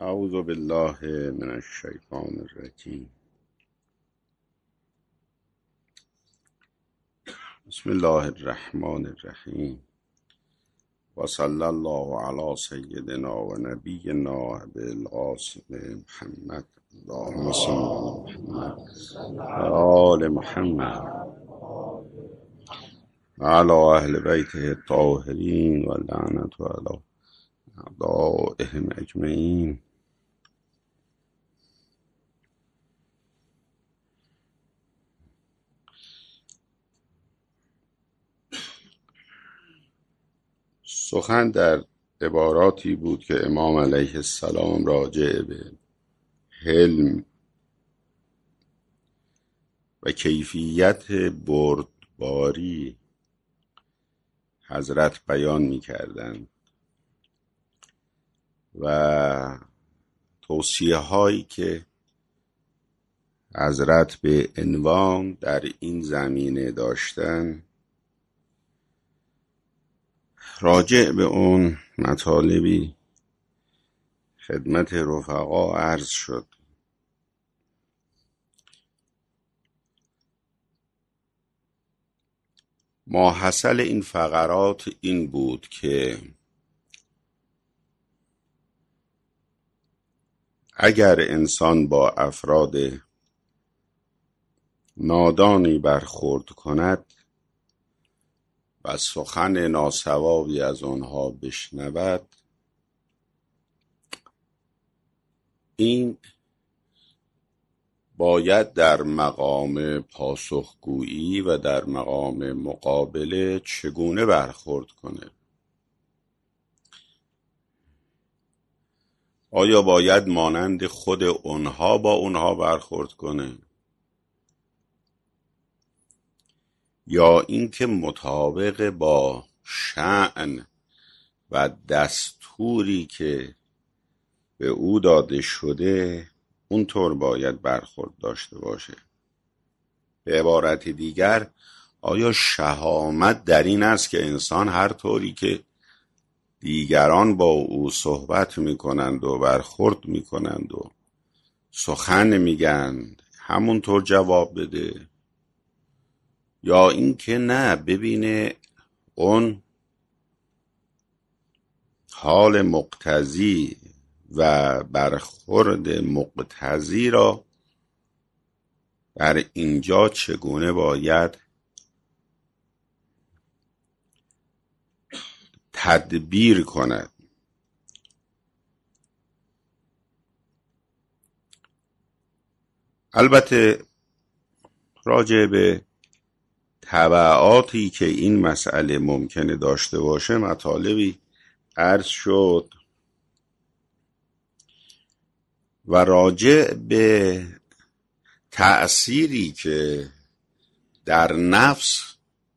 اعوذ بالله من الشیطان الرجیم. بسم الله الرحمن الرحیم و صلی الله علی سیدنا و نبینا ابوالقاسم محمد اللهم صل علی محمد و آل محمد و علی اهل بیته الطاهرین و لعنت علی اعدائهم اجمعین. سخن در عباراتی بود که امام علیه السلام راجع به حلم و کیفیت بردباری حضرت بیان می کردند و توصیه هایی که حضرت به عنوان در این زمینه داشتن راجع به اون مطالبی خدمت رفقا عرض شد. ماحصل این فقرات این بود که اگر انسان با افراد نادانی برخورد کند و سخن ناصوابی از آنها بشنود، این باید در مقام پاسخگویی و در مقام مقابله چگونه برخورد کنه. آیا باید مانند خود اونها با اونها برخورد کنه یا اینکه مطابق با شأن و دستوری که به او داده شده اونطور باید برخورد داشته باشه؟ به عبارت دیگر، آیا شهامت در این است که انسان هر طوری که دیگران با او صحبت میکنند و برخورد میکنند و سخن میگند همونطور جواب بده، یا اینکه نه، ببینه اون حال مقتضی و برخورد مقتضی را در اینجا چگونه باید تدبیر کند؟ البته راجع به تبعاتی که این مسئله ممکنه داشته باشه مطالبی عرض شد و راجع به تأثیری که در نفس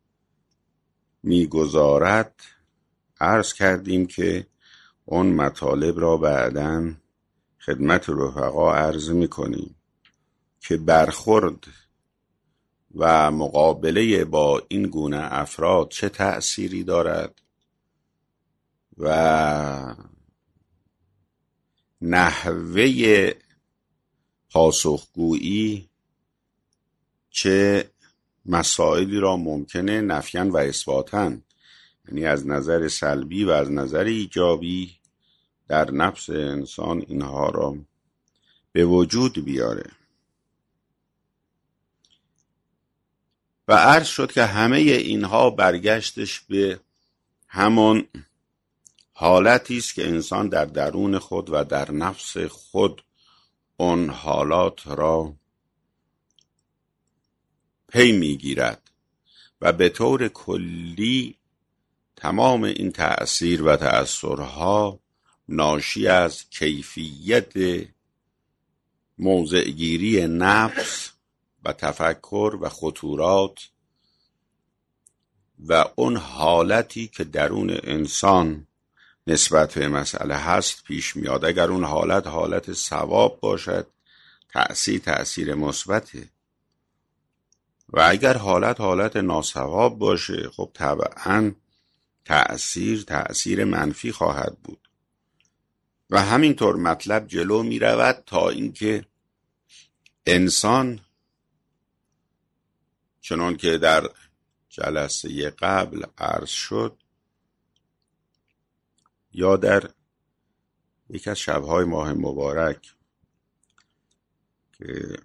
میگذارد عرض کردیم که اون مطالب را بعداً خدمت رفقا عرض میکنیم که برخورد و مقابله با این گونه افراد چه تأثیری دارد و نحوه پاسخگویی چه مسائلی را ممکنه نفیاً و اثباتاً، یعنی از نظر سلبی و از نظر ایجابی، در نفس انسان اینها را به وجود بیاره. و عرض شد که همه اینها برگشتش به همان حالتی است که انسان در درون خود و در نفس خود اون حالات را پی میگیرد و به طور کلی تمام این تأثیر و تأثرها ناشی از کیفیت موضعگیری نفس و تفکر و خطورات و اون حالتی که درون انسان نسبت به مسئله هست پیش میاد. اگر اون حالت ثواب باشد تأثیر مثبته و اگر حالت ناصواب باشه خب طبعاً تأثیر منفی خواهد بود. و همینطور مطلب جلو می رود تا اینکه انسان چنان که در جلسه قبل عرض شد یا در یک از شبهای ماه مبارک که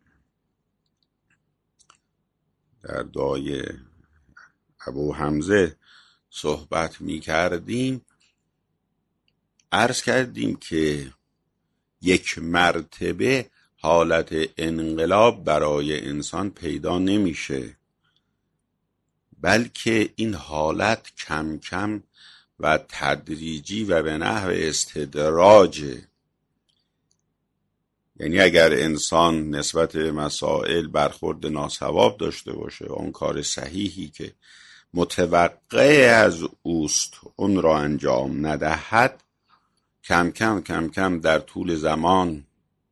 در دعای ابو حمزه صحبت می کردیم عرض کردیم که یک مرتبه حالت انقلاب برای انسان پیدا نمیشه، بلکه این حالت کم کم و تدریجی و به نحو استدراجه. یعنی اگر انسان نسبت به مسائل برخورد ناصواب داشته باشه و اون کار صحیحی که متوقع از اوست اون را انجام ندهد، کم کم در طول زمان،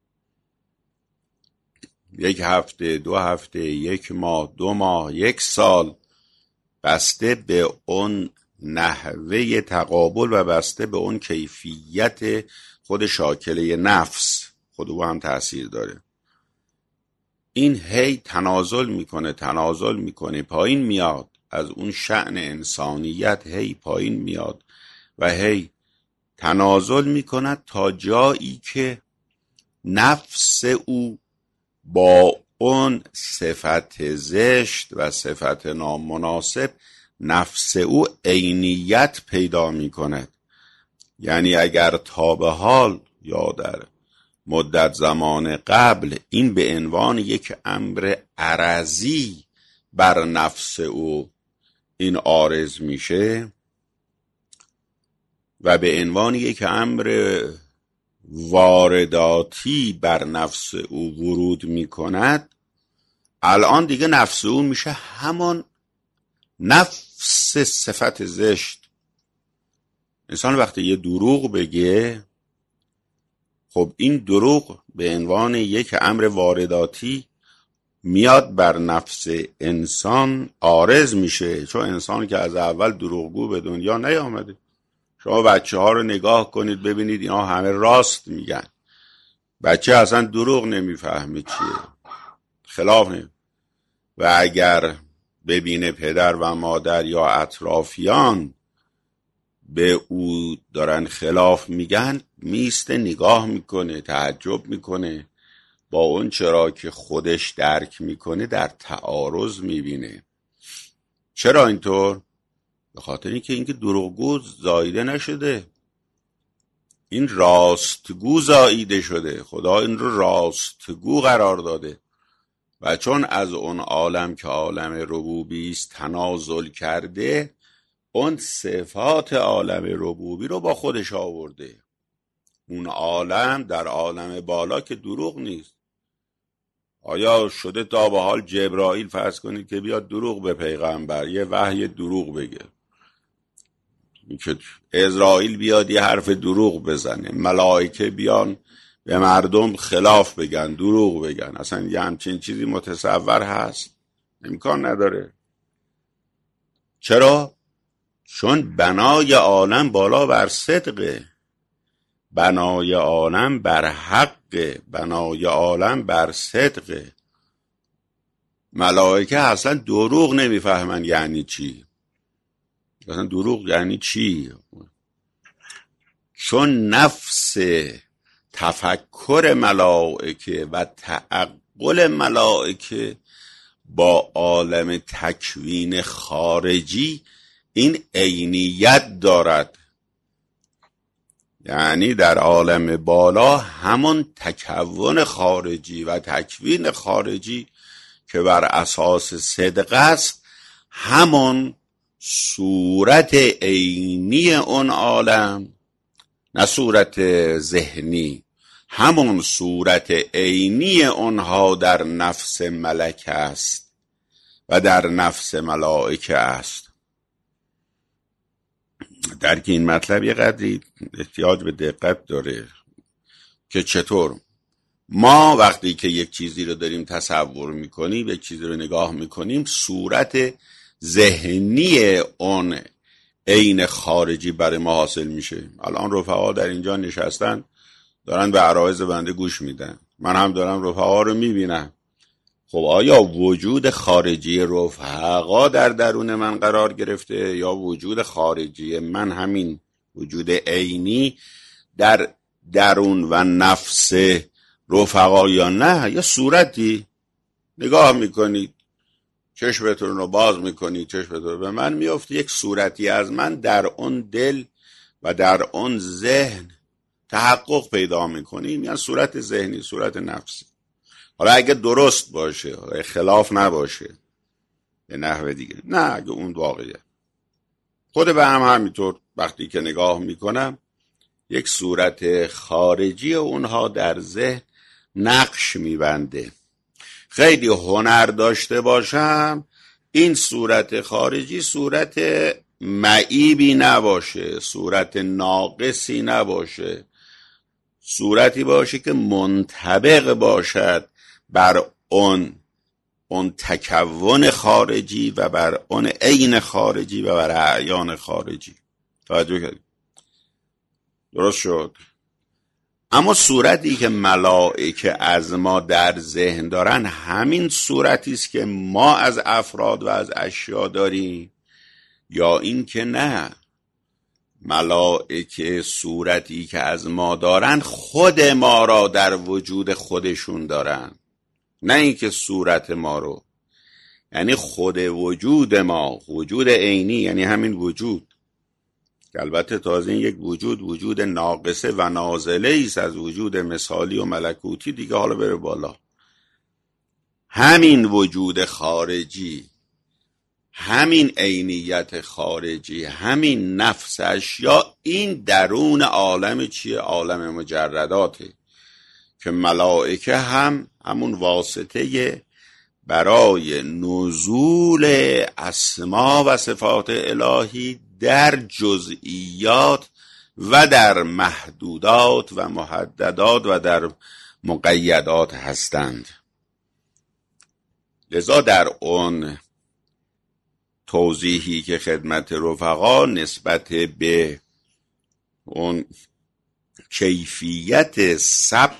1 هفته، 2 هفته، 1 ماه، 2 ماه، 1 سال، بسته به اون نحوه تقابل و بسته به اون کیفیت خود شاکله نفس، خود او هم تأثیر داره، این هی تنازل میکنه پایین میاد، از اون شأن انسانیت هی پایین میاد و هی تنازل میکند تا جایی که نفس او با اون صفت زشت و صفت نامناسب نفس او عینیت پیدا میکند. یعنی اگر تا به حال یا در مدت زمان قبل این به عنوان یک امر عرضی بر نفس او این عارض میشه و به عنوان یک امر وارداتی بر نفس او ورود میکند، الان دیگه نفس او میشه همان نفس صفت زشت. انسان وقتی یه دروغ بگه، خب این دروغ به عنوان یک امر وارداتی میاد بر نفس انسان عارض میشه، چون انسان که از اول دروغگو به دنیا نیامده. شما بچه ها رو نگاه کنید ببینید اینا همه راست میگن، بچه اصلا دروغ نمیفهمه چیه، خلاف نمی. و اگر ببینه پدر و مادر یا اطرافیان به او دارن خلاف میگن، میسته نگاه میکنه، تعجب میکنه، با اون چرا که خودش درک میکنه در تعارض میبینه. چرا اینطور؟ به خاطر اینکه دروغگو زاییده نشده، این راستگو زاییده شده. خدا این رو راستگو قرار داده و چون از اون عالم که عالم ربوبی است تنازل کرده، اون صفات عالم ربوبی رو با خودش آورده. اون عالم در عالم بالا که دروغ نیست. آیا شده تا به حال جبرائیل فرض کنید که بیاد دروغ به پیغمبر، یه وحی دروغ بگه، که اسرائیل بیاد یه حرف دروغ بزنه، ملائکه بیان به مردم خلاف بگن، دروغ بگن، اصلا یه همچین چیزی متصور هست؟ امکان نداره. چرا؟ چون بنای عالم بالا بر صدقه، بنای عالم بر حقه، بنای عالم بر صدقه. ملائکه اصلا دروغ نمیفهمن یعنی چی، اصلا دروغ یعنی چی، چون نفس تفکر ملائکه و تعقل ملائکه با عالم تکوین خارجی این عینیت دارد. یعنی در عالم بالا همون تکون خارجی و تکوین خارجی که بر اساس صدق است، همون صورت عینی اون عالم، نه صورت ذهنی، همون صورت عینی اونها در نفس ملک است و در نفس ملائکه است. درک این مطلب یه قدری احتیاج به دقت داره که چطور ما وقتی که یک چیزی رو داریم تصور میکنیم، یک چیزی رو نگاه میکنیم، صورت ذهنی اون عین خارجی برای ما حاصل میشه. الان رفقا در اینجا نشستن دارن به عرایض بنده گوش میدن، من هم دارم رفقا رو میبینم. خب آیا وجود خارجی رفقا در درون من قرار گرفته یا وجود خارجی من، همین وجود عینی، در درون و نفس رفقا یا نه؟ یا صورتی نگاه میکنید، چشمتون رو باز میکنید، چشمتون رو به من میفته، یک صورتی از من در اون دل و در اون ذهن تحقق پیدا میکنیم، یعنی صورت ذهنی، صورت نفسی. حالا اگه درست باشه، حالا خلاف نباشه به نحو دیگه، نه اگه اون واقعیه، خود به هم همینطور وقتی که نگاه میکنم یک صورت خارجی اونها در ذهن نقش میبنده. خیلی هنر داشته باشم این صورت خارجی صورت معیبی نباشه، صورت ناقصی نباشه، صورتی باشه که منطبق باشد بر اون تکون خارجی و بر اون عین خارجی و بر اعیان خارجی. توجه کردید؟ درست شد؟ اما صورتی که ملائکه از ما در ذهن دارن همین صورتی است که ما از افراد و از اشیا داریم، یا این که نه، ملائکه صورتی که از ما دارن خود ما را در وجود خودشون دارن، نه اینکه صورت ما رو، یعنی خود وجود ما، وجود عینی، یعنی همین وجود که البته تازه این یک وجود ناقصه و نازله است از وجود مثالی و ملکوتی دیگه، حالا بره بالا. همین وجود خارجی، همین عینیت خارجی، همین نفس اشیا، این درون عالم چیه؟ عالم مجرداته که ملائکه همون واسطه برای نزول اسما و صفات الهی در جزئیات و در محدودات و محددات و در مقیدات هستند. لذا در اون توضیحی که خدمت رفقا نسبت به اون کیفیت ثبت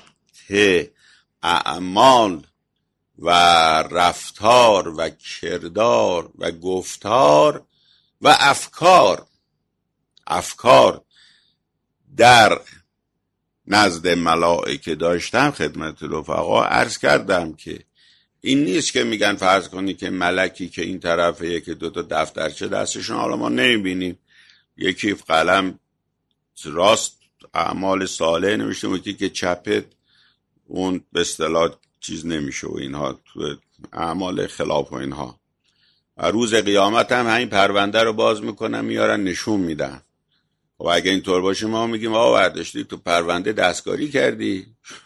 اعمال و رفتار و کردار و گفتار و افکار در نزد ملائکه داشتم، خدمت رفقا عرض کردم که این نیست که میگن فرض کنی که ملکی که این طرفه یکی دوتا دفترچه دستشون، حالا ما نمیبینیم، یکی قلم راست اعمال صالح نمیشه، یکی که چپت اون به اصطلاح چیز نمیشه و اینها تو اعمال خلاف و اینها. روز قیامت هم همین پرونده رو باز میکنن میارن نشون میدن. و اگه اینطور باشه ما میگیم آقا برداشتی تو پرونده دستکاری کردی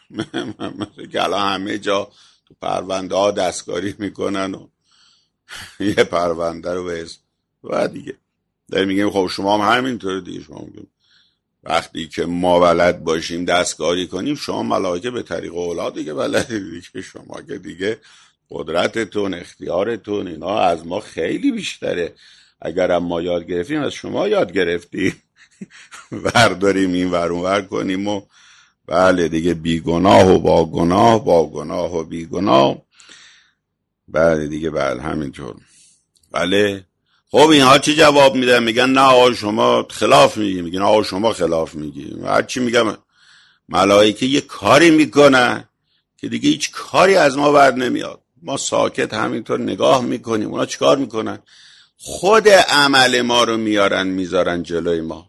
که الان همه جا تو پرونده ها دستکاری میکنن و یه پرونده رو بهست و دیگه داریم میگیم خب شما هم همینطور دیگه. شما میگیم وقتی که ما بلد باشیم دستکاری کنیم، شما ملائکه به طریق اولا دیگه بلده دیگه، شما که دیگه قدرتتون، اختیارتون اینا از ما خیلی بیشتره. اگر هم ما یاد گرفتیم از شما یاد گرفتیم برداریم این ور اون ور کنیم و بله دیگه بیگناه و با گناه، با گناه و بیگناه، بله دیگه بله همینطور. بله خب اینها چی جواب میدن؟ میگن نه آقا شما خلاف میگی. میگن آقا شما خلاف میگی. هر چی میگم ملائکه یه کاری میکنن که دیگه هیچ کاری از ما بر نمیاد، ما ساکت همینطور نگاه میکنیم. اونا چی کار میکنن؟ خود عمل ما رو میارن میذارن جلوی ما،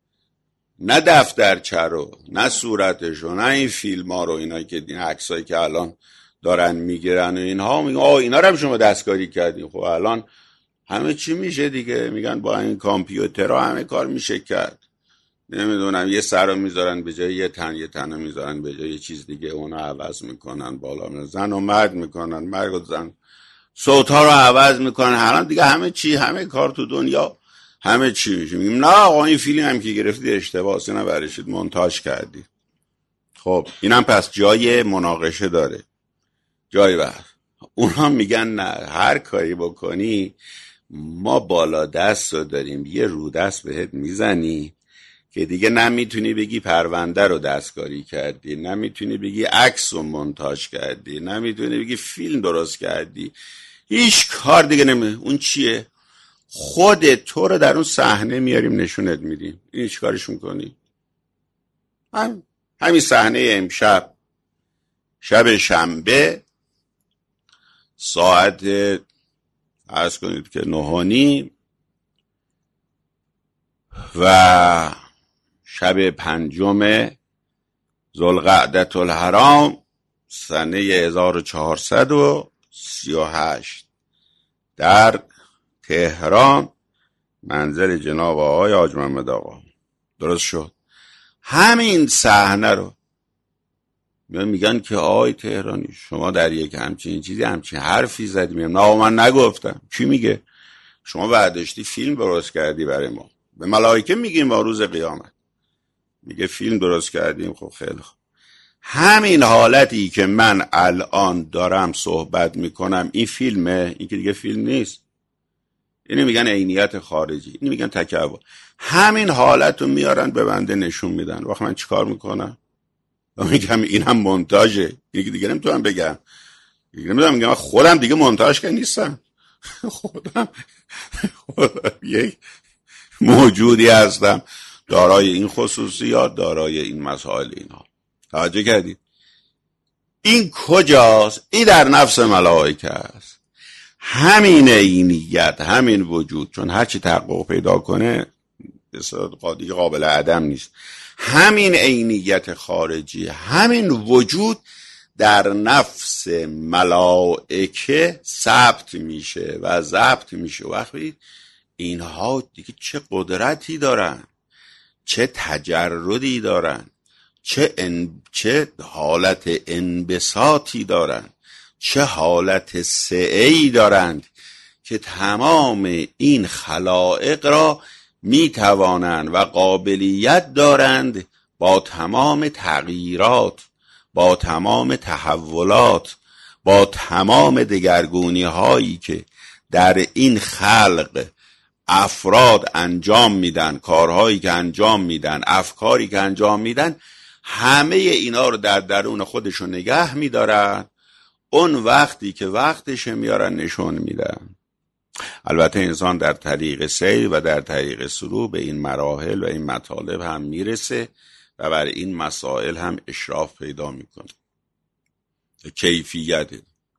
نه دفترچه رو، نه صورتش رو، نه این فیلم ها رو، اینا که این عکسایی که الان دارن میگیرن و اینها، میگن آه اینا رو هم شما دستکاری کردین. خب الان همه چی میشه دیگه، میگن با این کامپیوترها همه کار میشه کرد. نمیدونم یه سر رو میذارن به جای یه تن رو میذارن به جای یه چیز دیگه، اونو عوض میکنن، بالا میذارن زن و مرد میکنن، مرد و زن، صوت ها رو عوض میکنن. الان دیگه همه چی، همه کار تو دنیا همه چی میشه. میگیم نه آقا این فیلم هم که گرفتی اشتباهه، نه برشید مونتاژ کردی. خب اینم پس جای مناقشه داره، جای بحث. اونا میگن نه هر کاری بکنی ما بالا دست رو داریم، یه رو دست بهت میزنی که دیگه نمیتونی بگی پرونده رو دستکاری کردی، نمیتونی بگی عکس رو مونتاژ کردی، نمیتونی بگی فیلم درست کردی، هیچ کار دیگه اون چیه؟ خود تو رو در اون صحنه میاریم نشونت میدیم. این چی کارش میکنی؟ همین صحنه امشب، شب شنبه ساعت عرض کنید که 9:30 و شب 5 ذوالقعدة الحرام سنه 1438 در تهران، منزل جناب آقای حاج محمد آقا. درست شد. همین صحنه رو میگن که آقای تهرانی شما در یک همچین چیزی همچین حرفی زدی. میگم نه من نگفتم. کی میگه؟ شما برداشتی فیلم درست کردی برای ما. به ملائکه میگیم ما روز قیامت. میگه فیلم درست کردیم. خب خیلی خوب. همین حالتی که من الان دارم صحبت میکنم این فیلمه، این که دیگه فیلم نیست. اینو میگن عینیت خارجی، اینو میگن تکبر. همین حالت رو میارن به بنده نشون میدن. وقت من چیکار میکنم؟ میگم این هم مونتاژه. دیگه نمیتونم بگم. میگم خودم دیگه مونتاژ که نیستم. خودم یک موجودی هستم دارای این خصوصیات، دارای این مسائل. اینها توجه کردید؟ این کجاست؟ این در نفس ملائکه است. همین عینیت، همین وجود، چون هرچی تحقق پیدا کنه دیگه قابل عدم نیست. همین عینیت خارجی، همین وجود در نفس ملائکه ثبت میشه و ضبط میشه. وقتی اینها دیگه چه قدرتی دارن، چه تجردی دارن، چه حالت انبساطی دارن، چه حالت سعی دارند که تمام این خلائق را می توانند و قابلیت دارند با تمام تغییرات، با تمام تحولات، با تمام دگرگونی هایی که در این خلق افراد انجام میدن، کارهایی که انجام میدن، افکاری که انجام میدن، همه اینا رو در درون خودشون نگه میدارن. اون وقتی که وقتش میارن نشون میدن. البته انسان در طریق سیر و در طریق سلوک به این مراحل و این مطالب هم میرسه و بر این مسائل هم اشراف پیدا میکنه. کیفیت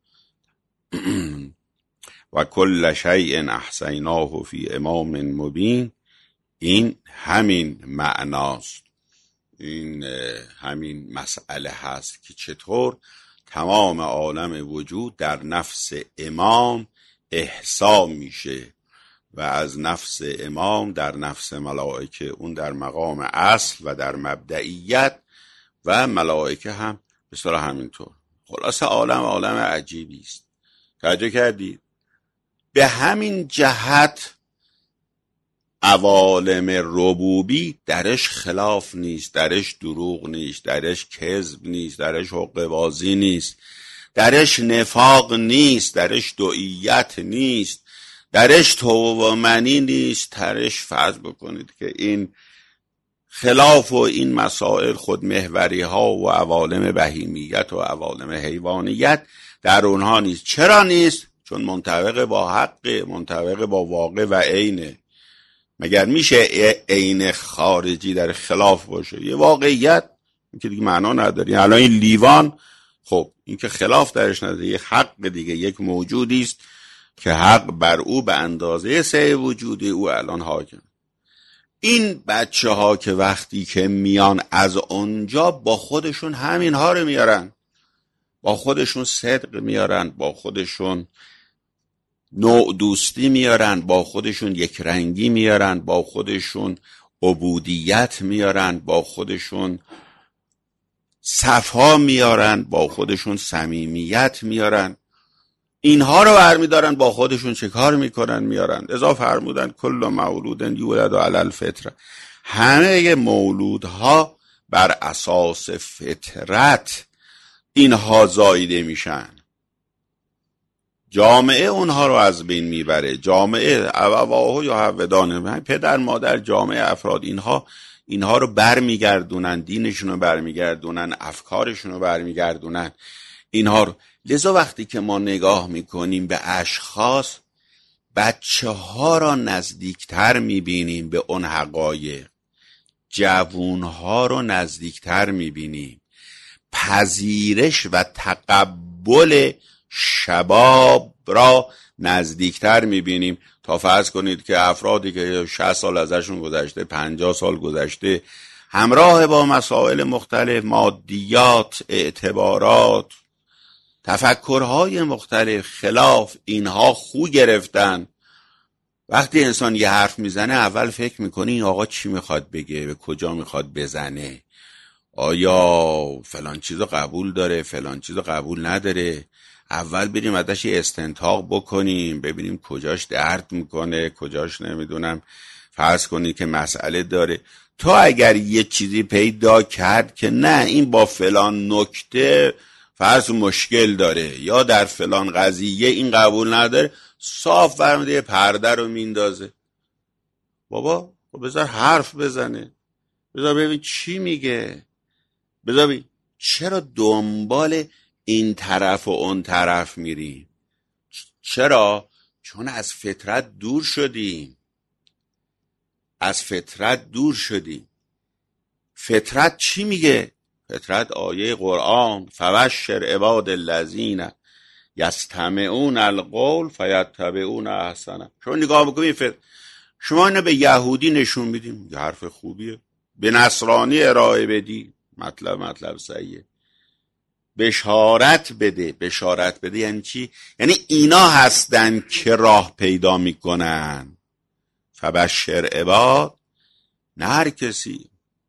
و کل شیء احصیناه فی امام مبین، این همین معناست. این همین مسئله هست که چطور تمام عالم وجود در نفس امام احصا میشه و از نفس امام در نفس ملائکه، اون در مقام اصل و در مبدئیت، و ملائکه هم به صورت همینطور. خلاصه عالم عجیبی است. توجه کردید؟ به همین جهت عوالم ربوبی درش خلاف نیست، درش دروغ نیست، درش کذب نیست، درش حقه بازی نیست، درش نفاق نیست، درش دعیت نیست، درش توبه‌منی نیست. درش فرض بکنید که این خلاف و این مسائل خود محوری ها و عوالم بهیمیت و عوالم حیوانیت در اونها نیست. چرا نیست؟ چون منطبق با حق، منطبق با واقع و عینه. مگر میشه عین خارجی در خلاف باشه؟ یه واقعیت که دیگه معنا نداره. الان این لیوان، خب این که خلاف درش نداره، یک حق دیگه، یک موجودی است که حق بر او به اندازه سعی وجودی او الان حاکم. این بچه ها که وقتی که میان از اونجا با خودشون همین ها رو میارن، با خودشون صدق میارن، با خودشون نوع دوستی میارن، با خودشون یک رنگی میارن، با خودشون عبودیت میارن، با خودشون صفا میارن، با خودشون صمیمیت میارن. اینها رو برمیدارن با خودشون چه کار میکنن؟ میارن. لذا فرمودن کل مولود یولد علی الفطره. همه مولودها بر اساس فطرت اینها زایده میشن. جامعه اونها رو از بین میبره. جامعه ابواه یا حودانه، پدر مادر، جامعه افراد، اینها اینها رو برمیگردونن، دینشون رو برمیگردونن، افکارشون رو برمیگردونن اینها رو. لذا وقتی که ما نگاه میکنیم به اشخاص، بچه ها را نزدیکتر میبینیم به اون حقایق، جوون ها رو نزدیکتر میبینیم، پذیرش و تقبل شباب را نزدیکتر میبینیم. تا فرض کنید که افرادی که 60 سال ازشون گذشته، 50 سال گذشته، همراه با مسائل مختلف، مادیات، اعتبارات، تفکرهای مختلف، خلاف اینها خو گرفتن. وقتی انسان یه حرف میزنه اول فکر میکنه این آقا چی میخواد بگه، به کجا میخواد بزنه، آیا فلان چیزو قبول داره، فلان چیزو قبول نداره. اول بریم ازش استنتاق بکنیم، ببینیم کجاش درد میکنه، کجاش نمیدونم فرض کنید که مسئله داره. تا اگر یه چیزی پیدا کرد که نه این با فلان نکته فرض مشکل داره یا در فلان قضیه این قبول نداره، صاف فرموده پرده رو میندازه. بابا بذار حرف بزنه، بذار ببین چی میگه، بذار ببین چرا دنبال این طرف و اون طرف میریم. چرا؟ چون از فطرت دور شدیم، از فطرت دور شدیم. فطرت چی میگه؟ فطرت آیه قرآن فبشر عباد الذین یستمعون القول فیتبعون احسنه. شما نگاه بکنید، شما اینو به یهودی نشون بدیم یه حرف خوبیه، به نصرانی ارائه بدی مطلب صحیحه، بشارت بده یعنی چی؟ یعنی اینا هستن که راه پیدا میکنن. فبشر عباد، نه هر کسی،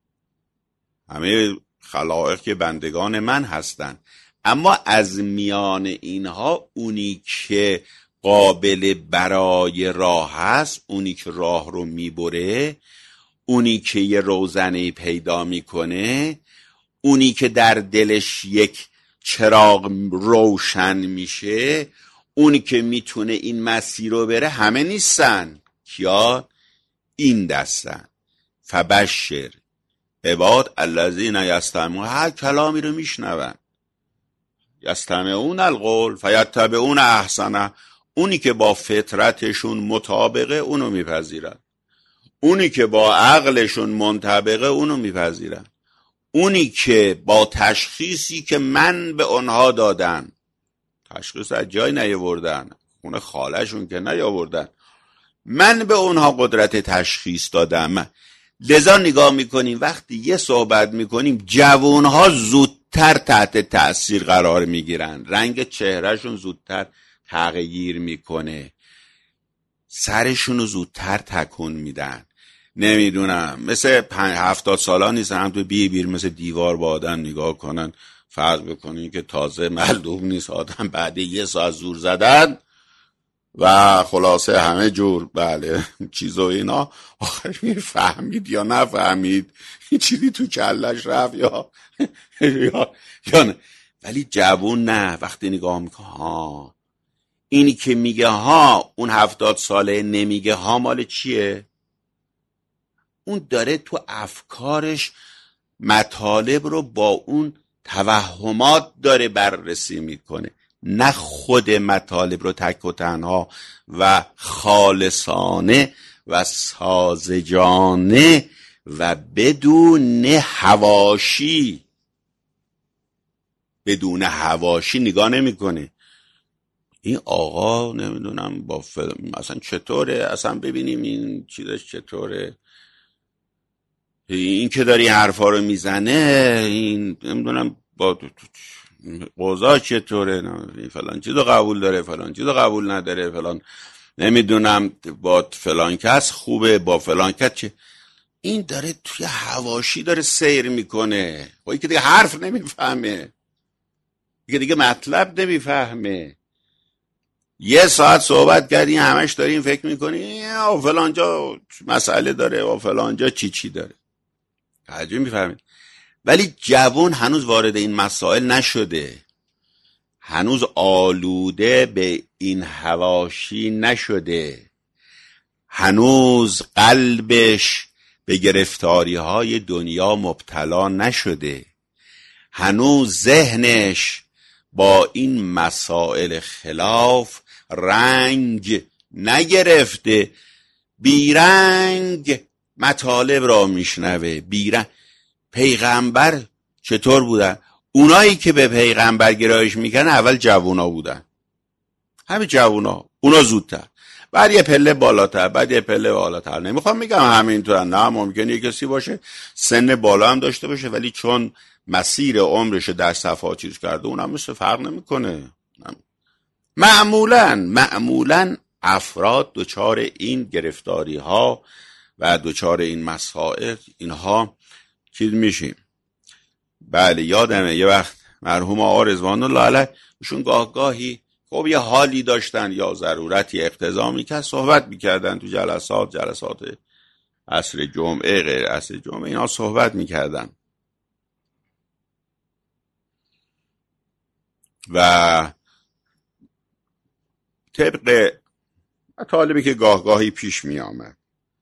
همه خلائق که بندگان من هستن، اما از میان اینها اونی که قابل برای راه هست، اونی که راه رو میبره، اونی که یه روزنه پیدا میکنه، اونی که در دلش یک چراغ روشن میشه، اونی که میتونه این مسیر رو بره، همه نیستن. کیا؟ این دستن. فبشر عباد الذین یستمعون، هر کلامی رو میشنون، یستمعون القول فیتبعون احسنه، اونی که با فطرتشون مطابقه اونو میپذیرن، اونی که با عقلشون منطبقه اونو میپذیرن، اونی که با تشخیصی که من به اونها دادن، تشخیص از جای نیاوردن، خونه خالشون که نیاوردن، من به اونها قدرت تشخیص دادم. لذا نگاه میکنیم وقتی یه صحبت میکنیم جوانها زودتر تحت تأثیر قرار میگیرن، رنگ چهرهشون زودتر تغییر میکنه، سرشونو زودتر تکون میدن. نمیدونم مثل 50-70 سالا نیستن هم تو بیر مثل دیوار با آدم نگاه کنن. فرض بکنین که تازه ملدوم نیست آدم بعد یه ساعت زور زدن و خلاصه همه جور بله چیز و اینا، آخر فهمید یا نفهمید، این چیزی تو کلش رفت یا نه. ولی جوون نه، وقتی نگاه میکنه ها اینی که میگه ها، اون 70 ساله نمیگه ها، مال چیه؟ اون داره تو افکارش مطالب رو با اون توهمات داره بررسی میکنه، نه خود مطالب رو تک و تنها و خالصانه و ساذجانه و بدون حواشی نگاه نمیکنه. این آقا نمیدونم با اصلا چطوره، اصلا ببینیم این چیزش چطوره، این که داری حرفا رو میزنه، این نمیدونم با قضا چطوره، فلان چیزو قبول داره، فلان چیزو قبول نداره، فلان نمیدونم با فلان کس خوبه، با فلان کس چه. این داره توی حواشی داره سیر میکنه، با این که دیگه حرف نمیفهمه، دیگه مطلب نمیفهمه. یه ساعت صحبت کردیم همش داریم فکر میکنیم او فلان جا مسئله داره او فلان جا چی داره، تعجب میفهمید. ولی جوان هنوز وارد این مسائل نشده، هنوز آلوده به این حواشی نشده، هنوز قلبش به گرفتاری های دنیا مبتلا نشده، هنوز ذهنش با این مسائل خلاف رنگ نگرفته، بیرنگ مطالب را میشنوه. بیرنگ پیغمبر چطور بودن؟ اونایی که به پیغمبر گرایش میکنن اول جوونا بودن، همین جوونا، اونا زودتر، بعد یه پله بالاتر، بعد یه پله بالاتر. نمیخوام میگم همینطور، نه، ممکنه یه کسی باشه سن بالا هم داشته باشه ولی چون مسیر عمرش در صفا چیز کرده اونم مثل فرق نمیکنه. معمولا افراد دچار این گرفتاری ها و دچار این مسائل اینها چیز میشیم. بله یادمه یه وقت مرحوم آقا رضوان الله علیه ایشون گاهی خب یه حالی داشتن یا ضرورتی اقتضا میکرد صحبت میکردن تو جلسات عصر جمعه، غیر عصر جمعه، اینا صحبت میکردن و طبق مطالبی که گاهی پیش می آمد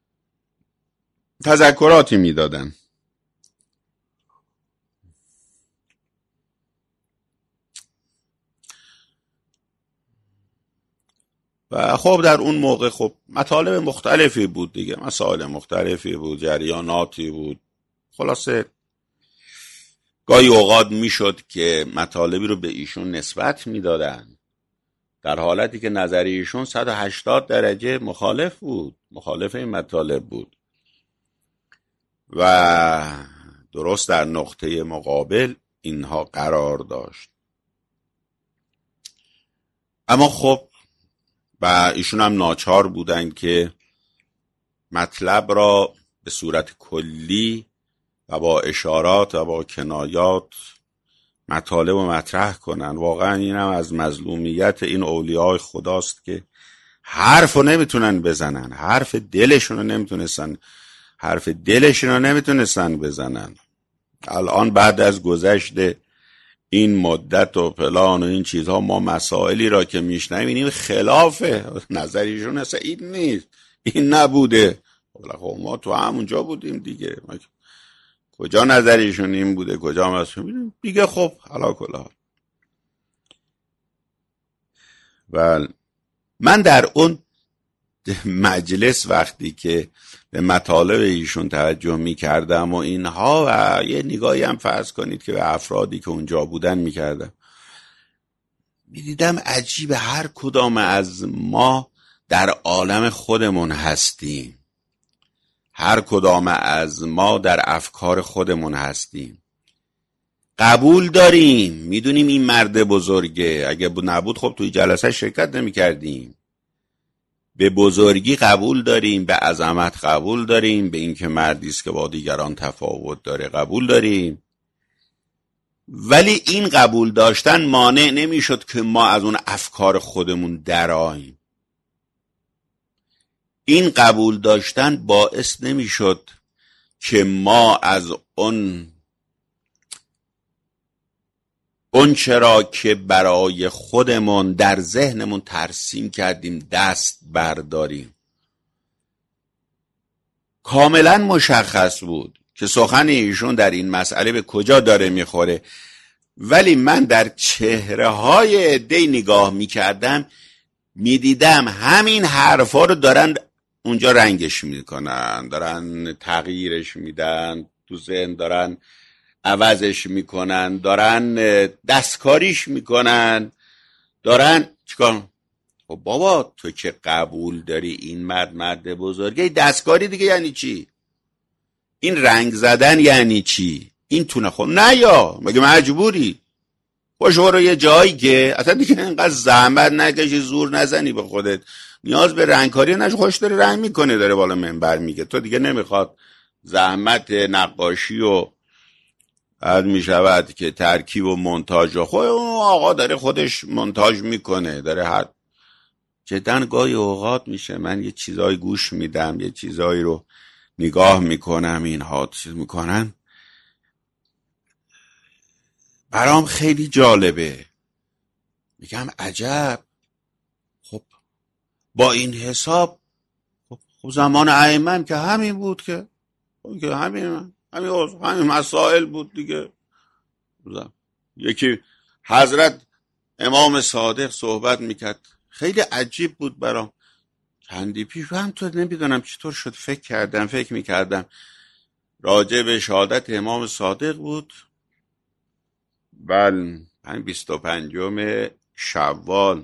تذکراتی می دادن و خب در اون موقع خب مطالب مختلفی بود دیگه، مسائل مختلفی بود، جریاناتی بود. خلاصه گاهی اوقات می شد که مطالبی رو به ایشون نسبت می دادن در حالتی که نظر ایشون 180 درجه مخالف این مطالب بود و درست در نقطه مقابل اینها قرار داشت. اما خب و ایشون هم ناچار بودن که مطلب را به صورت کلی و با اشارات و با کنایات مطالب و مطرح کنن. واقعا این هم از مظلومیت این اولیاء خداست که حرف رو نمیتونن بزنن، حرف دلشون رو نمیتونستن بزنن. الان بعد از گذشت این مدت و پلان و این چیزها ما مسائلی را که میشنویم اینیم خلافه نظریشون، اصلا این نیست، این نبوده. خب ما تو همونجا بودیم دیگه، کجا نظریشون این بوده کجا مسئول دیگه. خب حالا کلا و من در اون مجلس وقتی که به مطالب ایشون توجه می کردم و اینها و یه نگاهی هم فرض کنید که به افرادی که اونجا بودن می کردم، می دیدم عجیب هر کدام از ما در عالم خودمون هستیم، هر کدام از ما در افکار خودمون هستیم، قبول داریم، میدونیم این مرد بزرگه، اگه نبود خب توی جلسه شرکت نمی کردیم. به بزرگی قبول داریم، به عظمت قبول داریم، به اینکه مردی است که با دیگران تفاوت داره قبول داریم، ولی این قبول داشتن مانع نمیشد که ما از اون افکار خودمون درآییم. این قبول داشتن باعث نمیشد که ما از اون چرا که برای خودمون در ذهنمون ترسیم کردیم دست برداریم. کاملا مشخص بود که سخن ایشون در این مسئله به کجا داره میخوره، ولی من در چهره های عده‌ای نگاه میکردم، میدیدم همین حرفا رو دارن اونجا رنگش میکنن، دارن تغییرش میدن، تو ذهن دارن عوضش میکنن، دارن دستکاریش میکنن، دارن چیکار؟ خب بابا تو که قبول داری این مرد بزرگه، دستکاری دیگه یعنی چی؟ این رنگ زدن یعنی چی؟ این تونه خب نه یا مگه مجبوری؟ خوش برو یه جایی که اصلا دیگه اینقدر زحمت نکشی، زور نزنی به خودت، نیاز به رنگکاری نش، خوش داره رنگ میکنه، داره بالا منبر میگه، تو دیگه نمیخواد زحمت نقاشی و بعد میشود که ترکیب و مونتاژ و خود اون آقا داره خودش مونتاژ میکنه، داره هر جدن گاهی اوقات میشه من یه چیزایی گوش میدم، یه چیزایی رو نگاه میکنم، اینها چیز میکنن، برام خیلی جالبه، میگم عجب. خب با این حساب خب زمان ائمه که همین بود که که همین مسائل بود دیگه. یکی حضرت امام صادق صحبت میکرد، خیلی عجیب بود برام. چندی پیش هم تو نمیدونم چطور شد فکر میکردم راجع به شهادت امام صادق بود. بله 25 شوال.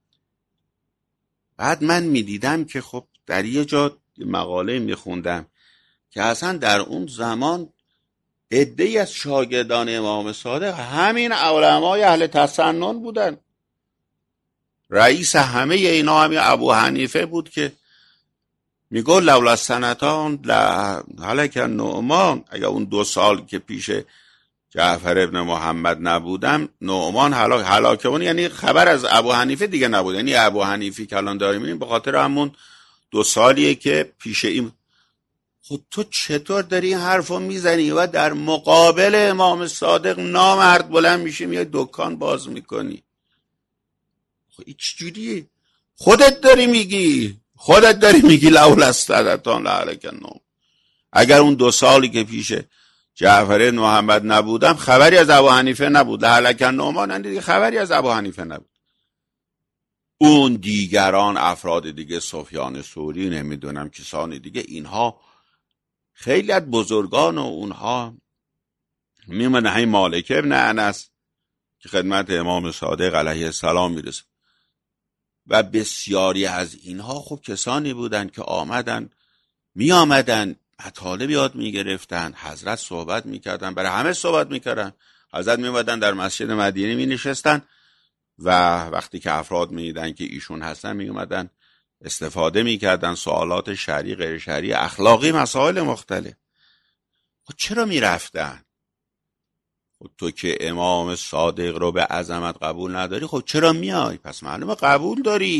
بعد من میدیدم که خب در یه جا مقاله میخوندم که اصلا در اون زمان عده‌ای از شاگردان امام صادق همین علمای اهل تسنن بودن. رئیس همه اینا همین ابو حنیفه بود که میگو لولا السنتان هلک النعمان، اگر اون 2 سال که پیش جعفر ابن محمد نبودم نعمان هلاک اون، یعنی خبر از ابو حنیفه دیگه نبود. یعنی ابو حنیفه که الان داریم میبینیم به خاطر همون 2 سالیه که پیش این. خود تو چطور داری این حرفو میزنی و در مقابل امام صادق نامرد بلند میشی میای دکان باز میکنی؟ خب این چجوریه؟ خودت داری میگی لولا السنتان لهلک النعمان. اگر اون 2 سالی که پیش جعفر محمد نبودم خبری از ابو حنیفه نبود. لهلک النعمان دیگه خبری از ابو حنیفه نبود. اون دیگران افراد دیگه، سفیان ثوری، نمیدونم کسان دیگه، اینها خیلی از بزرگان و اونها میمونه. همین مالک ابن انس که خدمت امام صادق علیه السلام میرسه و بسیاری از اینها خب کسانی بودن که میآمدن مطالب یاد میگرفتن، حضرت صحبت میکردن، برای همه صحبت میکردن. حضرت میومدن در مسجد مدینه مینشستن و وقتی که افراد میدیدن که ایشون هستن میومدن استفاده میکردن، سوالات شرعی، غیر شرعی، اخلاقی، مسائل مختلف. خب چرا میرفتن؟ خب تو که امام صادق رو به عظمت قبول نداری، خب چرا میای؟ پس معلومه قبول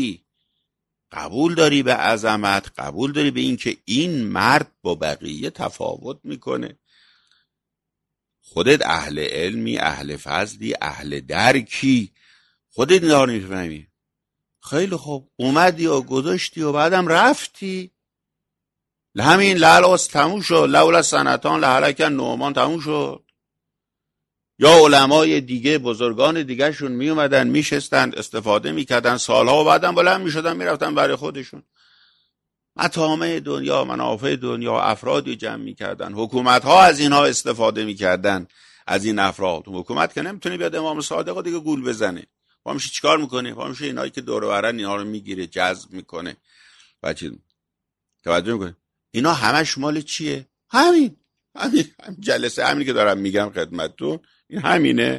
داری به عظمت، قبول داری به این که این مرد با بقیه تفاوت میکنه. خودت اهل علمی، اهل فضلی، اهل درکی، خودت داری میفهمی. خیلی خوب، اومدی و گذاشتی و بعدم رفتی. همین لعلاس تموم شد، لولا السنتان لهلک النعمان تموم شد. یا علمای دیگه، بزرگان دیگه شون می اومدن میشستن استفاده میکردن سالها و بعدم بلند میشدن میرفتن برای خودشون مطامع دنیا، منافع دنیا، افرادی جمع میکردن. حکومت ها از اینها استفاده میکردن، از این افراد. حکومت که نمیتونه بیاد امام صادق دیگه گول بزنه، همیشه چیکار میکنه؟ همیشه اینایی که دور و برن اینها رو میگیره، جذب میکنه و چی توجه میکنه. اینا همش مال چیه؟ همین جلسه همینی که دارم میگم خدمتتون، این همینه.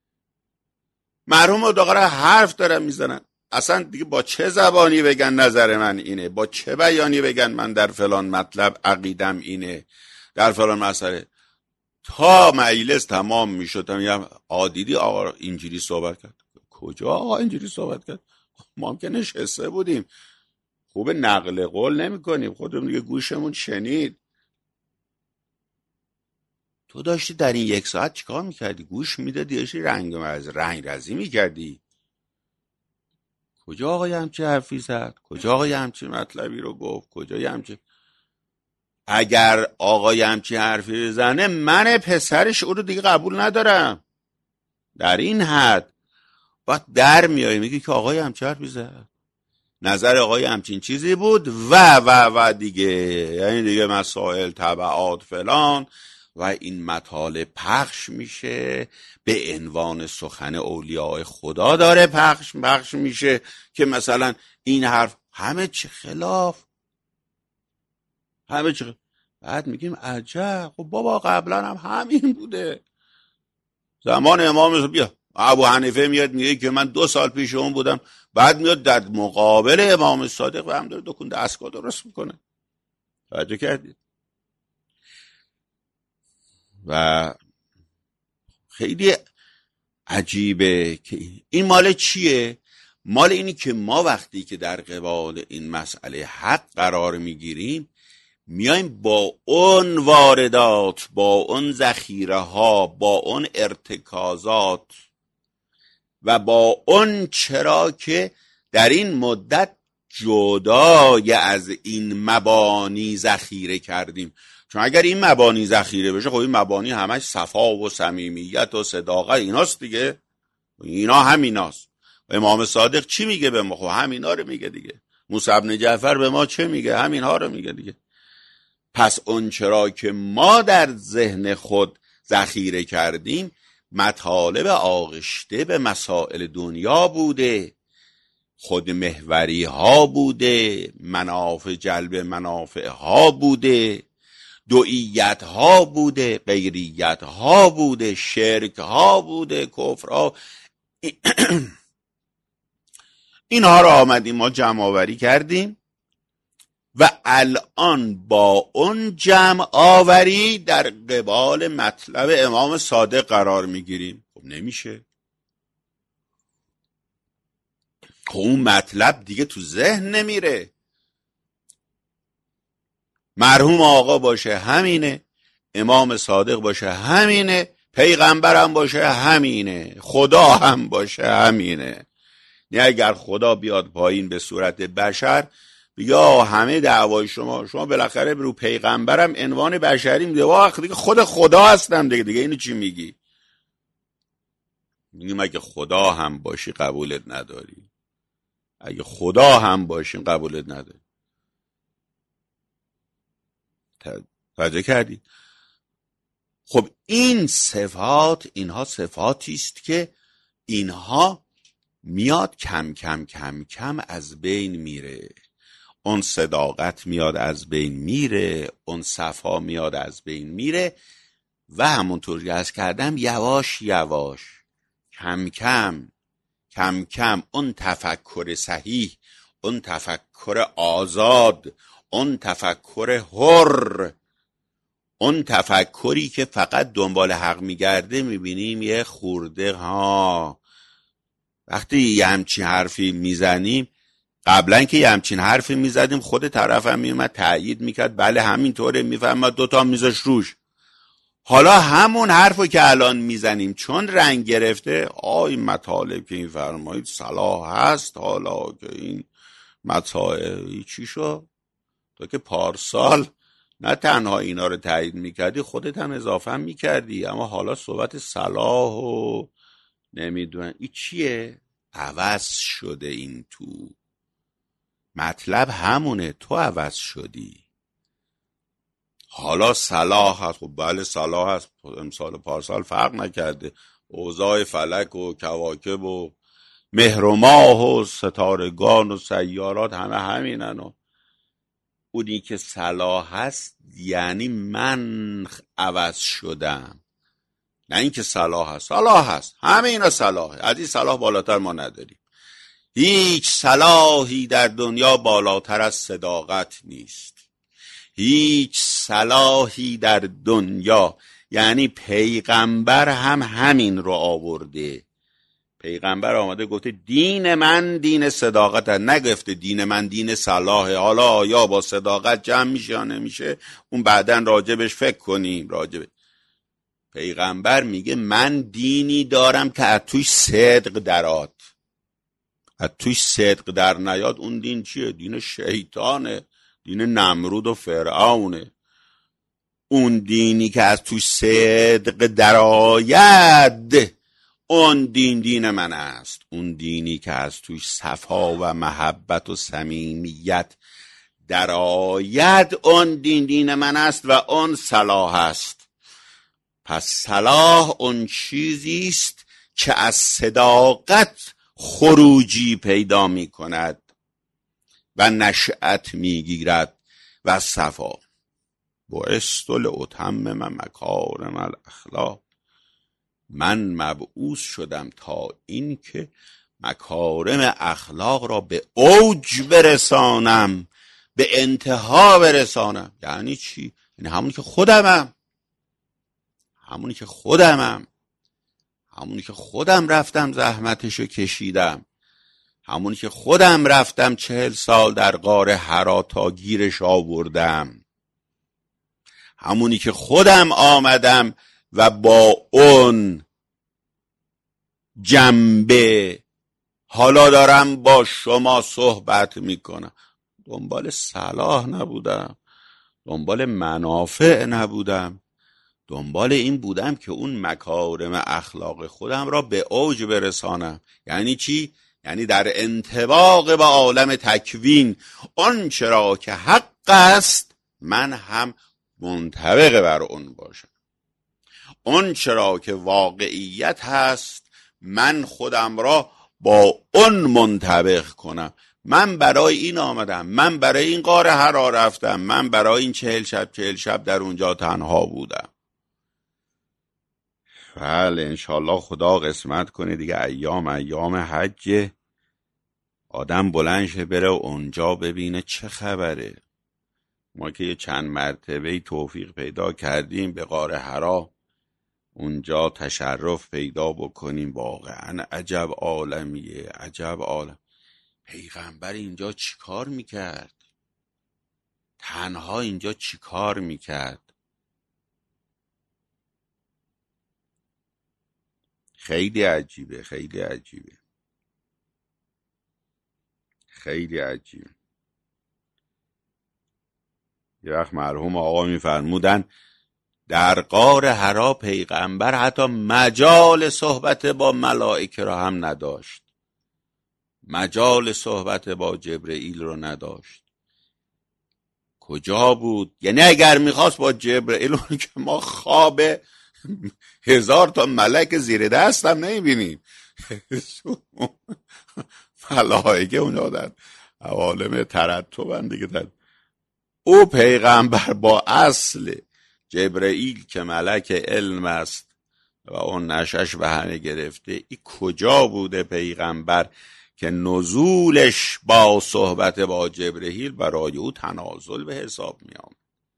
مرحوم دقیقا حرف دارم میزنن، اصلا دیگه با چه زبانی بگن نظر من اینه، با چه بیانی بگن من در فلان مطلب عقیدم اینه، در فلان مسئله. تا مجلس تمام میشد میگم دیدی آقا اینجوری صحبت کرد. کجا آقا اینجوری صحبت کرد؟ ما هم که نشسته بودیم. خوب نقل قول نمی کنیم، خودمون دیگه گوشمون شنید. تو داشتی در این 1 ساعت چیکار میکردی؟ گوش میدادی، داشتی رنگ رزی میکردی. کجا آقای همچه حرفی زد؟ کجا آقای همچه مطلبی رو گفت؟ کجا همچه؟ اگر آقای همچه حرفی زنه، من پسرش او رو دیگه قبول ندارم. در این حد وقت در میایی میگی که آقای همچه حرفی زد، نظر آقای همچین چیزی بود و دیگه، یعنی دیگه مسائل تبعات فلان و این مطالب پخش میشه به عنوان سخن اولیاء خدا داره پخش میشه که مثلا این حرف همه چی خلاف. بعد میگیم عجب، خب بابا قبلا هم همین بوده. زمان امام بیا ابو حنیفه میاد میگه که من 2 سال پیش اون بودم، بعد میاد در مقابل امام صادق و هم داره دکون دستگاه درست میکنه. توجه کردید؟ و خیلی عجیبه که این مال چیه؟ مال اینی که ما وقتی که در قبال این مسئله حق قرار میگیریم، میایم با اون واردات، با اون ذخیره ها، با اون ارتکازات و با اون چرا که در این مدت جدای از این مبانی ذخیره کردیم. چون اگر این مبانی ذخیره بشه، خب این مبانی همش صفا و صمیمیت و صداقت ایناست دیگه، اینا همیناست. امام صادق چی میگه به ما؟ خب همینا رو میگه دیگه. موسی بن جعفر به ما چه میگه؟ همینها رو میگه دیگه. پس اون چرا که ما در ذهن خود ذخیره کردیم مطالب آغشته به مسائل دنیا بوده، خود محوری ها بوده، منافع جلب منافع ها بوده، دوئیت ها بوده، غیریت ها بوده، شرک ها بوده، کفر ها. اینها را آمدیم ما جمع آوری کردیم و الان با اون جمع آوری در قبال مطلب امام صادق قرار میگیریم. خب نمیشه. خب اون مطلب دیگه تو ذهن نمیره. مرحوم آقا باشه همینه، امام صادق باشه همینه، پیغمبرم باشه همینه، خدا هم باشه همینه. نه اگر خدا بیاد پایین به صورت بشر بگه همه دعوای شما بالاخره رو پیغمبرم عنوان بشری میده، واقعا دیگه خود خدا هستم دیگه اینو چی میگی؟ میگیم اگه خدا هم باشی قبولت نداری، اگه خدا هم باشیم قبولت نداری. توجه کردی؟ خب این صفات، اینها صفاتی است که اینها میاد کم کم کم کم از بین میره. اون صداقت میاد از بین میره، اون صفا میاد از بین میره و همونطور که عرض کردم یواش یواش کم کم کم کم اون تفکر صحیح، اون تفکر آزاد، اون تفکر حر، اون تفکری که فقط دنبال حق میگرده، میبینیم یه خورده وقتی یه همچین حرفی میزنیم، قبلا که یه همچین حرفی میزدیم خود طرف هم میومد تأیید میکرد، بله همینطوره، میفهمد، دوتا میذاش روش. حالا همون حرفو که الان میزنیم چون رنگ گرفته، این مطالب که این فرمایید صلاح هست، حالا که این مسائل چی شد؟ تو که پارسال نه تنها اینا رو تایید میکردی، خودت هم اضافه میکردی، اما حالا صحبت صلاح و نمیدونم این چیه؟ عوض شده. این تو مطلب همونه، تو عوض شدی. حالا صلاح هست، خب بله صلاح هست، امسال پارسال فرق نکرده، اوضاع فلک و کواکب و مهر و ماه و ستارگان و سیارات همه همینن و اونی که صلاح هست یعنی من عوض شدم، نه اینکه صلاح هست. صلاح هست، همه اینا صلاحه، از این صلاح بالاتر ما نداریم. هیچ صلاحی در دنیا بالاتر از صداقت نیست. هیچ صلاحی در دنیا، یعنی پیغمبر هم همین رو آورده. پیغمبر آمده گفته دین من دین صداقت هست، نگفته دین من دین صلاحه. حالا آیا با صداقت جمع میشه یا نمیشه اون بعدن راجبش فکر کنیم. پیغمبر میگه من دینی دارم که از توش صدق درات، از توش صدق در نیاد اون دین چیه؟ دین شیطانه، دین نمرود و فرعونه. اون دینی که از توش صدق درآید اون دین من است. اون دینی که از توش صفا و محبت و صمیمیت درآید اون دین من است و اون صلاح است. پس صلاح اون چیزی است که از صداقت خروجی پیدا می کند و نشأت می گیرد و صفا. بعثت لأتمم مکارم الاخلاق، من مبعوث شدم تا این که مکارم اخلاق را به اوج برسانم، به انتها برسانم. یعنی چی؟ یعنی همونی که خودمم، همونی که خودم رفتم زحمتشو کشیدم، همونی که خودم رفتم 40 سال در غار حرا تا گیرش آوردم، همونی که خودم آمدم و با اون جنبه حالا دارم با شما صحبت میکنم. دنبال صلاح نبودم، دنبال منافع نبودم، دنبال این بودم که اون مکارم اخلاق خودم را به اوج برسانم. یعنی چی؟ یعنی در انطباق با عالم تکوین اون چرا که حق است من هم منطبق بر اون باشم، اون چرا که واقعیت هست من خودم را با اون منطبق کنم. من برای این آمدم، من برای این غار حرا رفتم، من برای این 40 شب در اونجا تنها بودم. بله انشالله خدا قسمت کنه دیگه، ایام حج آدم بلند شه بره اونجا ببینه چه خبره. ما که یه چند مرتبه توفیق پیدا کردیم به غار حرا اونجا تشرف پیدا بکنیم، واقعا عجب عالمیه، عجب عالم. پیغمبر اینجا چی کار میکرد؟ تنها اینجا چی کار میکرد؟ خیلی عجیبه، خیلی عجیبه، خیلی عجیبه. یه وقت مرحوم آقا میفرمودن در غار حرا پیغمبر حتی مجال صحبت با ملائکه را هم نداشت، مجال صحبت با جبرئیل رو نداشت. کجا بود؟ یعنی اگر میخواست با جبرئیل اون که ما خواب 1000 تا ملک زیر دست هم نمیبینیم، ملائکه اونجا در عوالم ترتبن دیگه. او پیغمبر با اصل جبرئیل که ملک علم است و اون نشش به همه گرفته، این کجا بوده پیغمبر که نزولش با صحبت با جبرئیل برای او تنازل به حساب میام؟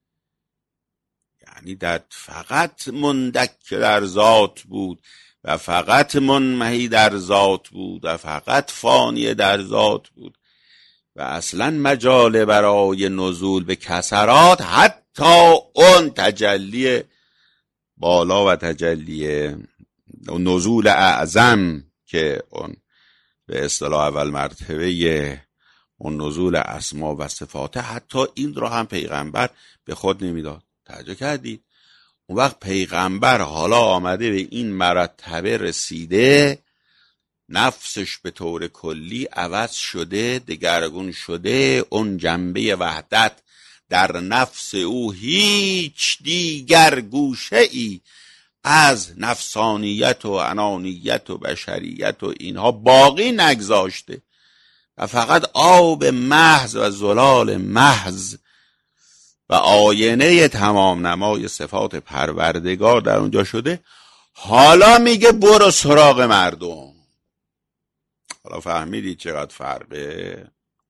یعنی در فقط مندک در ذات بود و فقط منمحی در ذات بود و فقط فانی در ذات بود و اصلا مجال برای نزول به کسرات، حتی اون تجلی بالا و تجلی نزول اعظم که اون به اصطلاح اول مرتبه اون نزول اسما و صفات، حتی این را هم پیغمبر به خود نمیداد. توجه کردید؟ اون وقت پیغمبر حالا آمده به این مرتبه رسیده، نفسش به طور کلی عوض شده، دگرگون شده، اون جنبه وحدت در نفس او هیچ دیگر گوشه ای از نفسانیت و انانیت و بشریت و اینها باقی نگذاشته و فقط آب محض و زلال محض و آینه تمام نمای صفات پروردگار در اونجا شده. حالا میگه برو سراغ مردم. حالا فهمیدید چقدر فرقه؟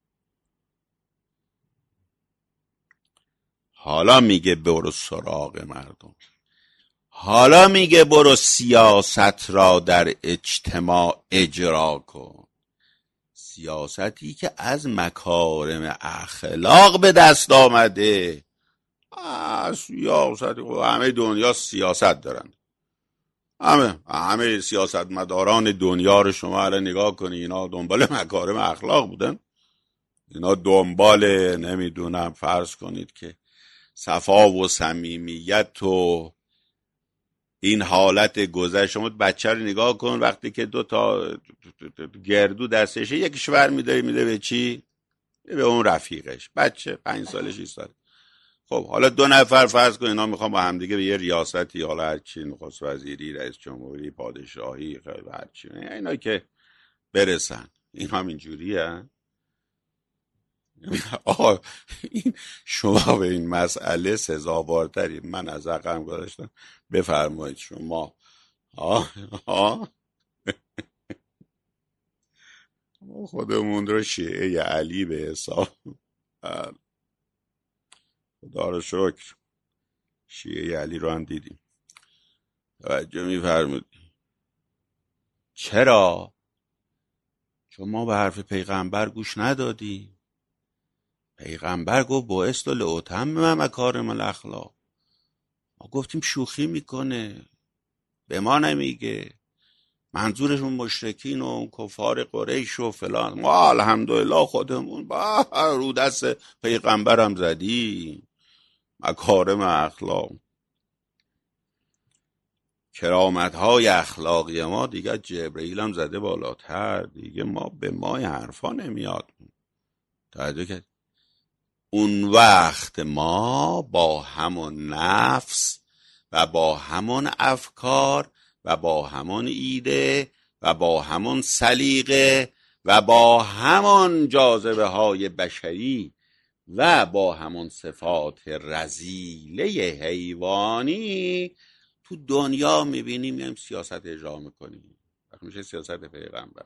حالا میگه برو سراغ مردم، حالا میگه برو سیاست را در اجتماع اجرا کن، سیاستی که از مکارم اخلاق به دست آمده. سیاست همه دنیا سیاست دارن، همه سیاستمداران دنیا رو شما الان نگاه کنی، اینا دنبال مکارم اخلاق بودن، اینا دنبال نمیدونم فرض کنید که صفا و صمیمیت و این حالت گذشت. شما بچه رو نگاه کن وقتی که 2 تا گردو دستشه، یکیش ور میده به چی؟ به اون رفیقش، بچه 5 ساله 6 ساله. خب حالا 2 نفر فرض کن اینا میخوان با همدیگه به یه ریاستی، حالا هرچی، نخست وزیری، رئیس جمهوری، پادشاهی، هرچی، اینا که برسن، این هم اینجوریه. آقا این شما به این مسئله سزاوارترید، من از عقم گذاشتم، بفرمایید شما. خودمون رو شیعه علی به حساب، خدا رو شکر شیعه علی رو هم دیدیم. توجه می‌فرمایید. چرا؟ چون ما به حرف پیغمبر گوش ندادیم. پیغمبر گفت بعثت لأتمم مکارم الاخلاق. ما گفتیم شوخی میکنه، به ما نمیگه، منظورشون مشرکین و کفار قریش و فلان. ما الحمدلله خودمون با رو دست پیغمبرم زدیم، مکارم اخلاق، کرامت های اخلاقی ما دیگه جبرئیل هم زده بالاتر، دیگه ما به ما حرفا نمیاد. توجه کرد؟ اون وقت ما با همون نفس و با همون افکار و با همون ایده و با همون سلیقه و با همون جاذبه های بشری و با همون صفات رذیله حیوانی تو دنیا میبینیم، میایم سیاست اجرا میکنیم. وقتی میشه سیاست پیغمبر،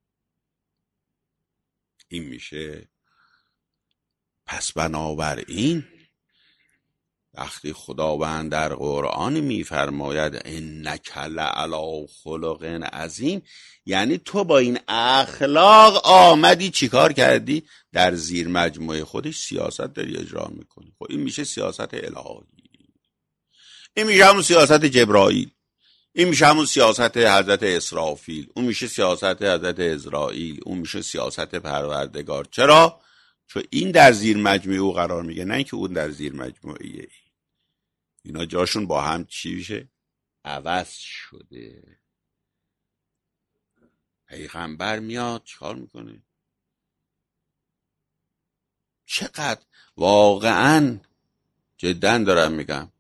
این میشه. پس بنابراین وقتی خداوند در قرآن میفرماید انک لعلی خلق عظیم، یعنی تو با این اخلاق آمدی چیکار کردی؟ در زیر مجموعه خودش سیاست داری اجرا میکنی. خب این میشه سیاست الهی، این میشه همون سیاست جبرائیل، این میشه همون سیاست حضرت اسرافیل، اون میشه سیاست حضرت اسرائیل، اون میشه سیاست پروردگار. چرا؟ چون این در زیر مجموعه او قرار میگه، نه اینکه اون در زیر مجموعه. اینا جاشون با هم چی میشه؟ عوض شده. پیغمبر میاد چیکار میکنه؟ چقدر واقعا جدا دارم میگم،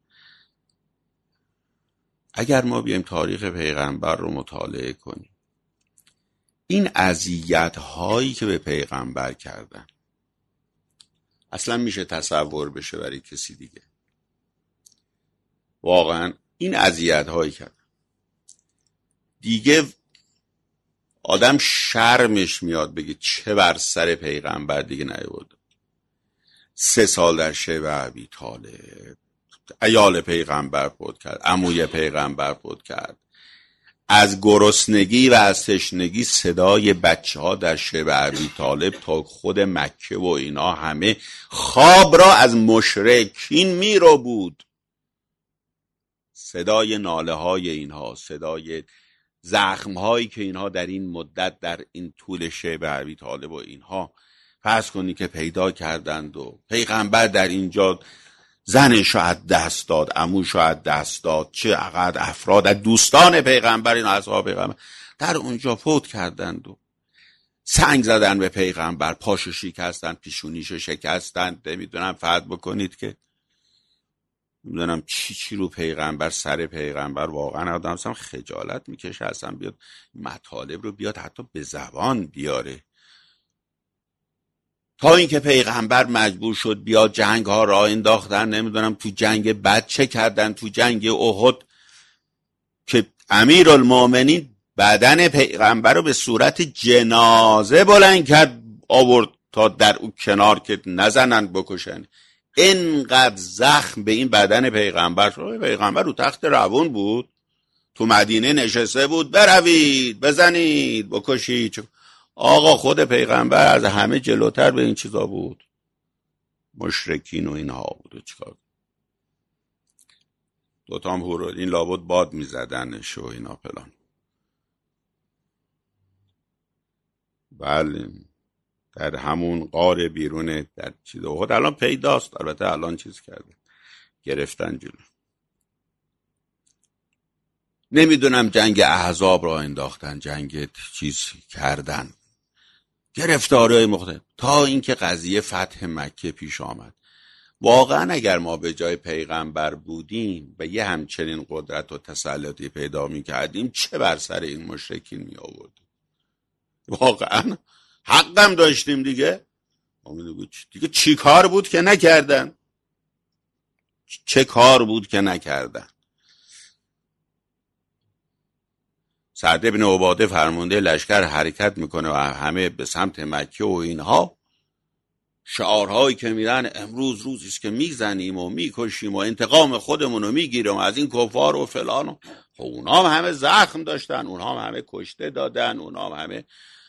اگر ما بیایم تاریخ پیغمبر رو مطالعه کنیم، این اذیت هایی که به پیغمبر کردن اصلا میشه تصور بشه برای کسی دیگه؟ واقعا این اذیت هایی کردن دیگه آدم شرمش میاد بگه چه بر سر پیغمبر دیگه نیاورد. 3 سال در شیب ابی طالب عیال پیغمبر فوت کرد، عموی پیغمبر فوت کرد. از گرسنگی و از تشنگی صدای بچه ها در شیب ابی طالب تا خود مکه و اینا همه خواب را از مشرکین میرو بود. صدای ناله های اینها، صدای زخم هایی که اینها در این مدت در این طول شیب ابی طالب و اینها فرض کنی که پیدا کردند و پیغمبر در اینجا زنش رو از دست داد، عموش رو از دست داد، چه عقد افراد از دوستان پیغمبر، این اصحاب پیغمبر در اونجا فوت کردند و سنگ زدن به پیغمبر، پاشو شکستن، پیشونیشو شکستن. نمیدونم فرض بکنید که نمیدونم چی رو پیغمبر، سر پیغمبر. واقعا آدم اصلا خجالت میکشه اصلا بیاد مطالب رو بیاد حتی به زبان بیاره. تا اینکه پیغمبر مجبور شد بیاد جنگ ها را انداختن. نمیدونم تو جنگ بعد چه کردن، تو جنگ احد که امیرالمومنین بدن پیغمبر رو به صورت جنازه بلند کرد آورد تا در اون کنار که نزنن بکشن. اینقدر زخم به این بدن پیغمبر شد. پیغمبر رو تخت روان بود، تو مدینه نشسته بود، بروید بزنید بکشید. آقا خود پیغمبر از همه جلوتر به این چیزا بود، مشرکین و اینها بود. و چیکار دوتا هم هورو این لابد باد میزدنش و اینا فلان. بله در همون غار بیرون در چیز احد الان پیداست. البته الان چیز کرده، گرفتن جلو. نمیدونم جنگ احزاب را انداختن، جنگ چیز کردن، گرفتاری‌های مختلف، تا اینکه قضیه فتح مکه پیش آمد. واقعا اگر ما به جای پیغمبر بودیم و یه همچنین قدرت و تسلطی پیدا می‌کردیم، چه بر سر این مشرکین می‌آوردیم؟ واقعا حقم داشتیم دیگه. دیگه چی کار بود که نکردن؟ چه کار بود که نکردن؟ سعد بن عباده فرمانده لشکر حرکت میکنه و همه به سمت مکه و اینها، شعارهایی که میدن امروز روزی است که میزنیم و میکشیم و انتقام خودمون رو میگیریم از این کفار و فلان. و اونا هم همه زخم داشتن، اونا هم همه کشته دادن، اونا هم همه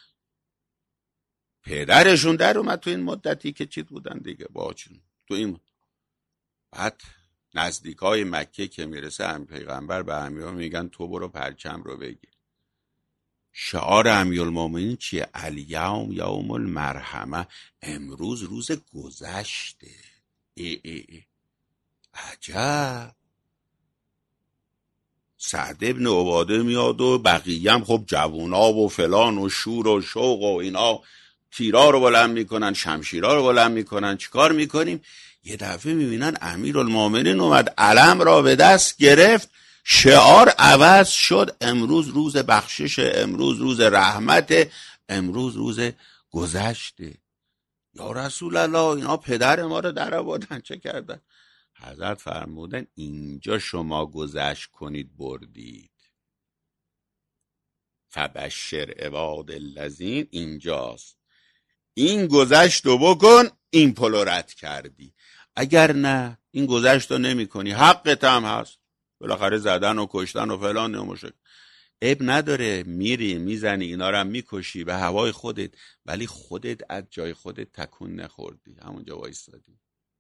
پدرشون در اومد تو این مدتی که چیز بودن دیگه باچون تو این. بعد نزدیکای مکه که میرسه هم پیغمبر به امیرها میگن تو برو پرچم رو بگیر. شعار امیرالمومنین چیه؟ الیوم یوم المرحمه، امروز روز گذشته. عجب. سعد ابن عباده میاد و بقیه هم خب جوونا و فلان و شور و شوق و اینا تیرا رو بلند میکنن، شمشیرا رو بلند میکنن. چیکار میکنیم؟ یه دفعه میبینن امیرالمومنین اومد، علم را به دست گرفت، شعار عوض شد. امروز روز بخشش، امروز روز رحمت، امروز روز گذشته. یا رسول الله اینا پدر ما رو در آوردن، چه کردن؟ حضرت فرمودن اینجا شما گذشت کنید بردید. فبشر عباد الذین، اینجاست. این گذشت رو بکن، این پلو رد کردی. اگر نه این گذشت رو نمی کنی، حقت هم هست، بالاخره زدن و کشتن و فلان نموشه، عیب نداره، میری میزنی اینا رو هم میکشی به هوای خودت، ولی خودت از جای خودت تکون نخوردی، همونجا وایستادی.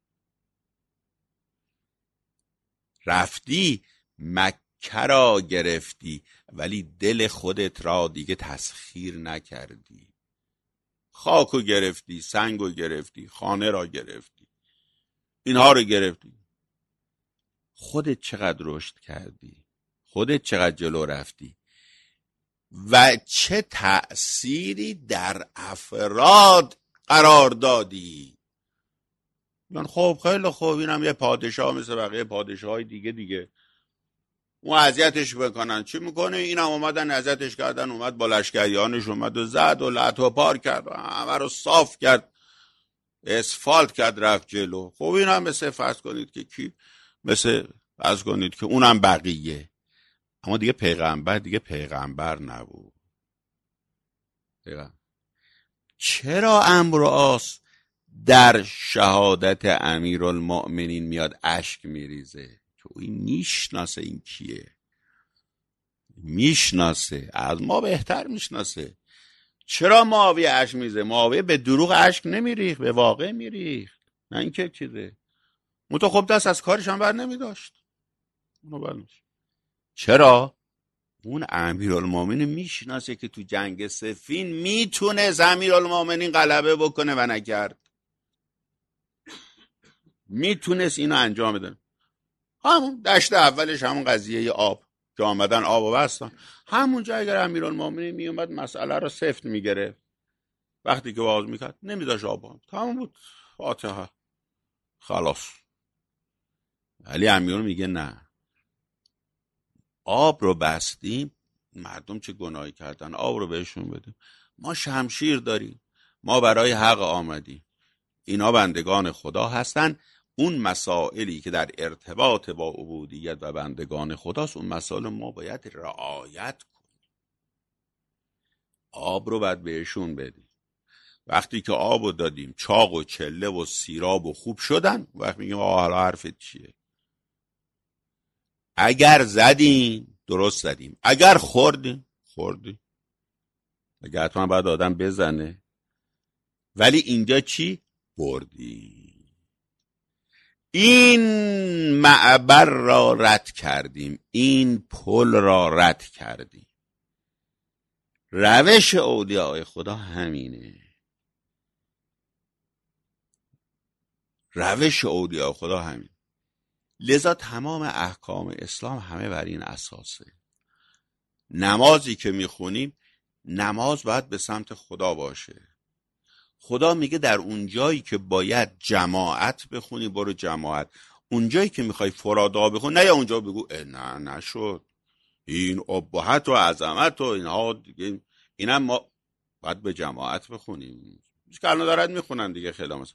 رفتی مکه را گرفتی ولی دل خودت را دیگه تسخیر نکردی. خاکو گرفتی، سنگو گرفتی، خانه را گرفتی، اینها رو گرفتی. خودت چقدر رشد کردی؟ خودت چقدر جلو رفتی؟ و چه تأثیری در افراد قرار دادی؟ من خب خیلی خوب، اینم یه پادشاه مثل بقیه پادشاهای دیگه اون اذیتش بکنن، چی میکنه؟ اینم اومدن اذیتش کردن، اومد با لشکریانش اومد و زد و لط و پار کرد و همه رو صاف کرد، اسفالت کرد، رفت جلو. خب اینم مثل فرض کنید که کی؟ مثل فرض کنید که اونم بقیه، اما دیگه پیغمبر نبود. چرا عمرو عاص در شهادت امیرالمؤمنین میاد اشک میریزه؟ تو این میشناسه این کیه، میشناسه، از ما بهتر میشناسه. چرا معاویه اشک میریزه؟ معاویه به دروغ اشک نمیریخت، به واقع میریخت، نه اینکه چیزه. اون تو خب دست از کارش هم بر نمیداشت. چرا؟ اون امیرالمومنین میشناسه که تو جنگ صفین میتونه امیرالمومنین غلبه بکنه و نکرد، میتونست اینو انجام بده. همون دشت اولش همون قضیه آب که آمدن آب و بستن، همونجا اگر امیرالمومنین میومد مسئله رو سفت میگرفت، وقتی که باز میکرد نمیداشت آب، تمام بود، فاتحه، خلاص. ولی امیرالمومنین میگه نه، آب رو بستیم، مردم چه گناهی کردن، آب رو بهشون بدیم، ما شمشیر داریم، ما برای حق آمدیم، اینا بندگان خدا هستن. اون مسائلی که در ارتباط با عبودیت و بندگان خداست، اون مسائل ما باید رعایت کنیم. آب رو باید بهشون بدیم. وقتی که آب رو دادیم، چاق و چله و سیراب و خوب شدن، وقتی میگیم حالا حرفت چیه؟ اگر زدیم درست زدیم، اگر خوردیم. اگر حتما باید آدم بزنه، ولی اینجا چی؟ بردی. این معبر را رد کردیم، این پل را رد کردیم. روش اولیاء خدا همینه. لذا تمام احکام اسلام همه بر این اساسه. نمازی که میخونیم، نماز باید به سمت خدا باشه. خدا میگه در اون جایی که باید جماعت بخونی برو جماعت، اون جایی که میخوای فرادا بخونی نه، یا اونجا بگو نه نشد، این ابهت و عظمت و اینها دیگه، اینم ما باید به جماعت بخونیم. که الان دارد میخونن دیگه خیلی مثلا.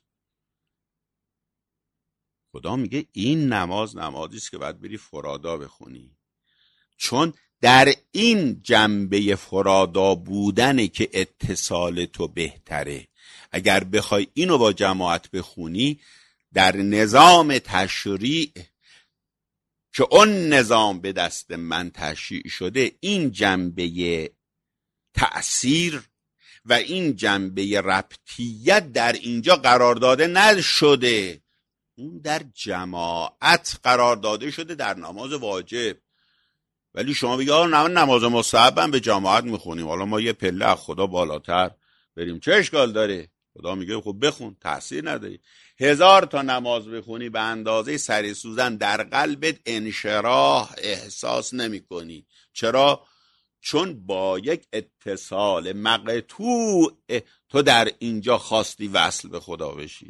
خدا میگه این نماز نمازی است که باید بری فرادا بخونی، چون در این جنبه فرادا بودنه که اتصال تو بهتره. اگر بخوای اینو با جماعت بخونی، در نظام تشریع که اون نظام به دست من تشریع شده، این جنبه تأثیر و این جنبه ربطیت در اینجا قرار داده نشده، اون در جماعت قرار داده شده، در نماز واجب. ولی شما بگی نماز مستحبم به جماعت میخونیم، حالا ما یه پله از خدا بالاتر بریم، چه اشکال داره؟ خدا میگه خب بخون، تأثیر نداری. 1000 تا نماز بخونی به اندازه سری سوزن در قلبت انشراح احساس نمی کنی. چرا؟ چون با یک اتصال مقطوع تو در اینجا خواستی وصل به خدا بشی.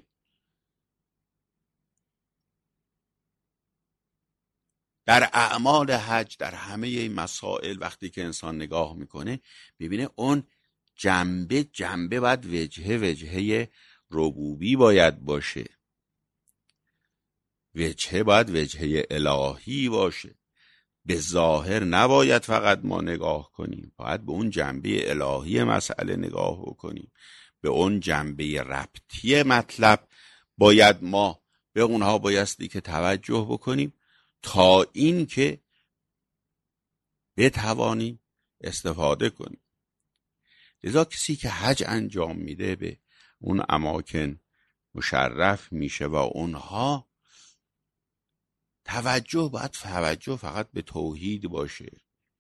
در اعمال حج، در همه این مسائل وقتی که انسان نگاه میکنه ببینه اون جنبه باید وجهه ربوبی باید باشه، وجهه باید وجهه الهی باشه. به ظاهر نباید فقط ما نگاه کنیم، باید به اون جنبه الهی مسئله نگاه بکنیم، به اون جنبه ربطی مطلب باید ما به اونها بایستی که توجه بکنیم تا این که بتوانیم استفاده کنیم. لذا کسی که حج انجام میده به اون اماکن مشرف میشه و اونها توجه فقط به توحید باشه.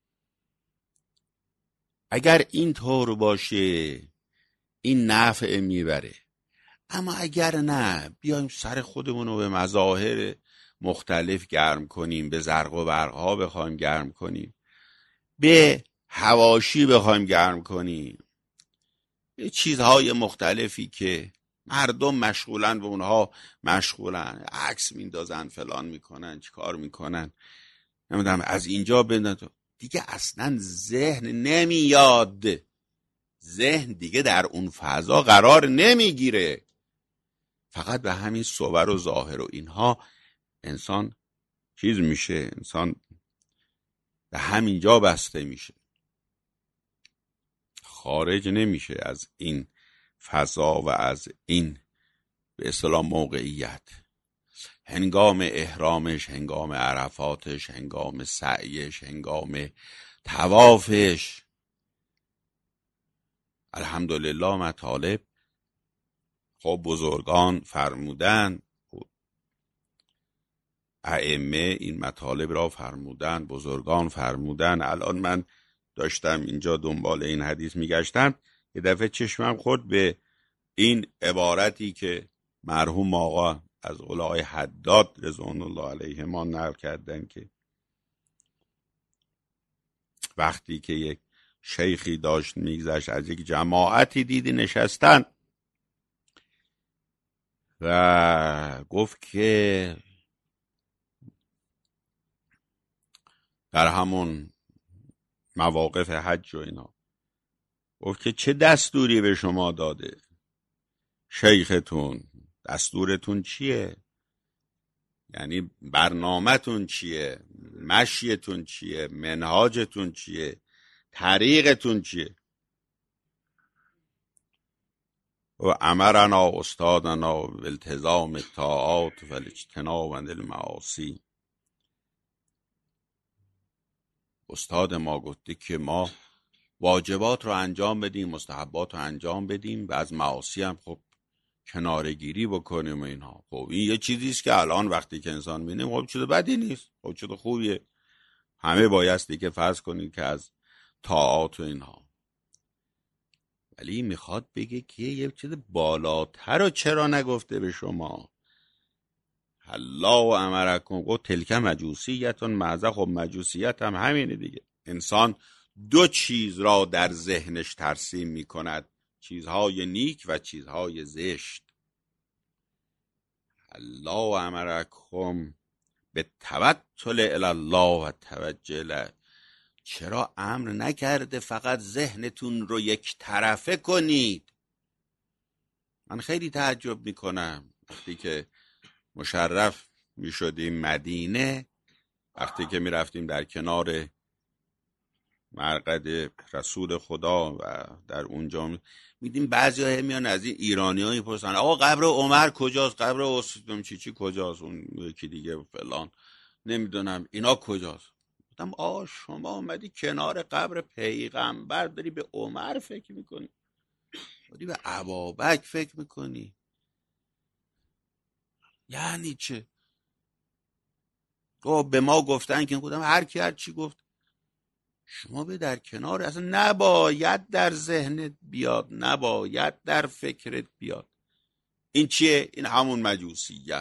اگر این طور باشه این نفع میبره. اما اگر نه بیایم سر خودمون رو به مظاهر مختلف گرم کنیم، به زرق و برقها بخوایم گرم کنیم، به حواشی بخوایم گرم کنیم، به چیزهای مختلفی که مردم مشغولن به اونها مشغولن، عکس میندازن، فلان میکنن، چیکار میکنن، نمیدونم از اینجا بندازن، دیگه اصلا ذهن نمیاد، ذهن دیگه در اون فضا قرار نمیگیره. فقط به همین صور و ظاهر و اینها انسان چیز میشه، انسان به همینجا بسته میشه، خارج نمیشه از این فضا و از این به اصطلاح موقعیت. هنگام احرامش، هنگام عرفاتش، هنگام سعیش، هنگام طوافش، الحمدلله مطالب خب بزرگان فرمودن، ائمه این مطالب را فرمودن، بزرگان فرمودن. الان من داشتم اینجا دنبال این حدیث میگشتم، یه دفعه چشمم خورد به این عبارتی که مرحوم آقا از قولای حداد رضوان الله علیه ما نقل کردن که وقتی که یک شیخی داشت میگذشت از یک جماعتی دیدی نشستن و گفت که در همون مواقف حج و اینا گفت که چه دستوری به شما داده شیختون؟ دستورتون چیه؟ یعنی برنامه‌تون چیه؟ مشیتون چیه؟ منهاجتون چیه؟ طریقتون چیه؟ و امرنا استادنا بالتزام الطاعات و الاجتناب عن المعاصی. استاد ما گفته که ما واجبات رو انجام بدیم، مستحبات رو انجام بدیم و از معاصی هم خب کنارگیری بکنیم و اینها. خب این یه چیزیست که الان وقتی که انسان می‌بینیم خب چیز بدی نیست، خب چیز خوبیه، همه بایستی که فرض کنید که از طاعات و اینها. ولی میخواد بگه که یه چیز بالاتر رو چرا نگفته به شما؟ الله و امرکم گفت تلک مجوسیتون معزه. خب مجوسیت هم همینه دیگه. انسان دو چیز را در ذهنش ترسیم میکند، چیزهای نیک و چیزهای زشت. الله و امرکم به توکل الی الله و توجه. چرا امر نکرده فقط ذهنتون رو یک طرفه کنید؟ من خیلی تعجب میکنم وقتی که مشرف میشدیم مدینه، وقتی که میرفتیم در کنار مرقد رسول خدا و در اونجا میدیم بعضی ها میان از این ایرانی ها میپرسن آقا قبر عمر کجاست، قبر اسلام چی کجاست، اون یکی دیگه فلان نمیدونم اینا کجاست. گفتم آقا شما اومدی کنار قبر پیغمبر داری به عمر فکر میکنی، داری به ابابکر فکر میکنی، یعنی چه؟ به ما گفتن که گفتم هر کی هر چی گفت. شما به در کنار، اصلا نباید در ذهنت بیاد، نباید در فکرت بیاد. این چیه؟ این همون مجوسیه.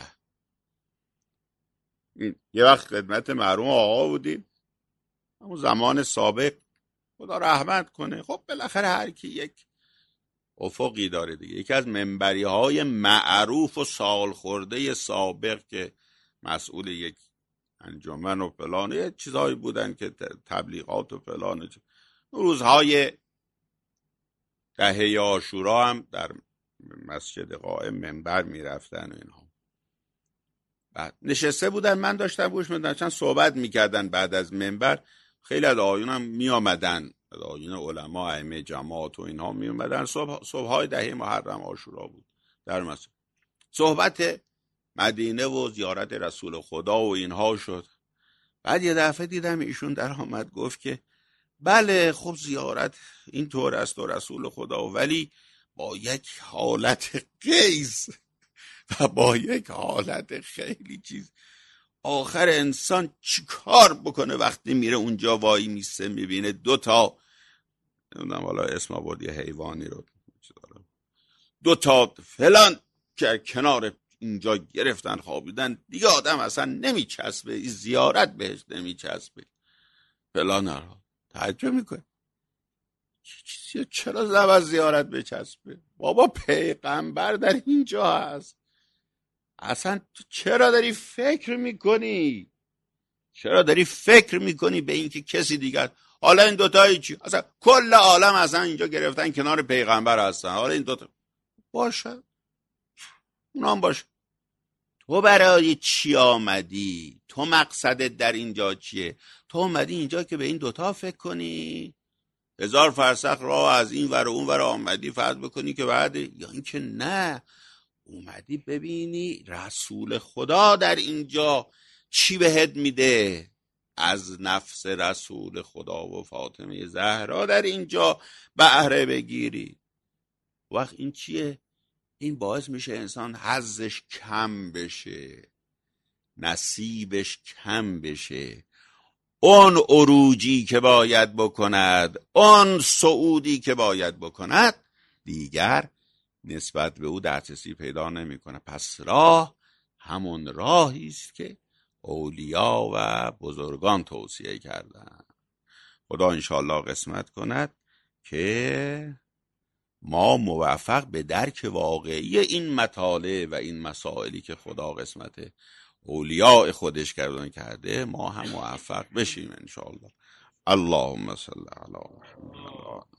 یه وقت خدمت مرحوم آقا بودیم، همون زمان سابق، خدا رحمت کنه. خب بالاخره هر کی یک افقی داره دیگه. یکی از منبری های معروف و سال خورده سابق که مسئول یک انجمن و فلان یه چیزهایی بودن که تبلیغات و فلان، روزهای دهه عاشورا هم در مسجد قائم منبر میرفتن و اینها. بعد نشسته بودن، من داشتم گوش میدادم، چند صحبت میکردن. بعد از منبر خیلی از آیون هم میامدن، آیون علما ائمه جماعت و اینها میامدن. صبحهای دهه محرم عاشورا بود در مسجد، صحبت مدینه و زیارت رسول خدا و اینها شد. بعد یه دفعه دیدم ایشون در آمد گفت که بله خب زیارت این طور است و رسول خدا، ولی با یک حالت قیس و با یک حالت خیلی چیز. آخر انسان چیکار بکنه وقتی میره اونجا وای میسته میبینه دوتا، نمیدونم حالا اسم آورد یه حیوانی رو، دوتا فلان که کنار اینجا گرفتن خوابیدن، دیگه آدم اصلا نمیچسبه، زیارت بهش نمیچسبه فلان. تعجب میکنه چرا زبر زیارت بچسبه؟ بابا پیغمبر در اینجا هست. اصلا تو چرا داری فکر میکنی؟ چرا داری فکر میکنی به اینکه کسی دیگر؟ حالا این دوتایی چی؟ اصلا کل عالم اصلا اینجا گرفتن کنار پیغمبر هستن. حالا این دوتا باشه، اونام باشه. تو برای چی آمدی؟ تو مقصدت در اینجا چیه؟ تو آمدی اینجا که به این دوتا فکر کنی؟ 1000 فرسخ راه از این ور و اون ور آمدی فرض بکنی که بعد، یا اینکه نه اومدی ببینی رسول خدا در اینجا چی بهت میده، از نفس رسول خدا و فاطمه زهرا در اینجا بهره بگیری. وقت این چیه؟ این باعث میشه انسان حظش کم بشه، نصیبش کم بشه. اون عروجی که باید بکند، اون صعودی که باید بکند، دیگر نسبت به او دسترسی پیدا نمیکنه. پس راه همون راهی است که اولیا و بزرگان توصیه کردن. خدا انشاءالله قسمت کند که ما موفق به درک واقعی این مطالب و این مسائلی که خدا قسمت اولیاء خودش کرده ما هم موفق بشیم انشاءالله. اللهم صل علی محمد.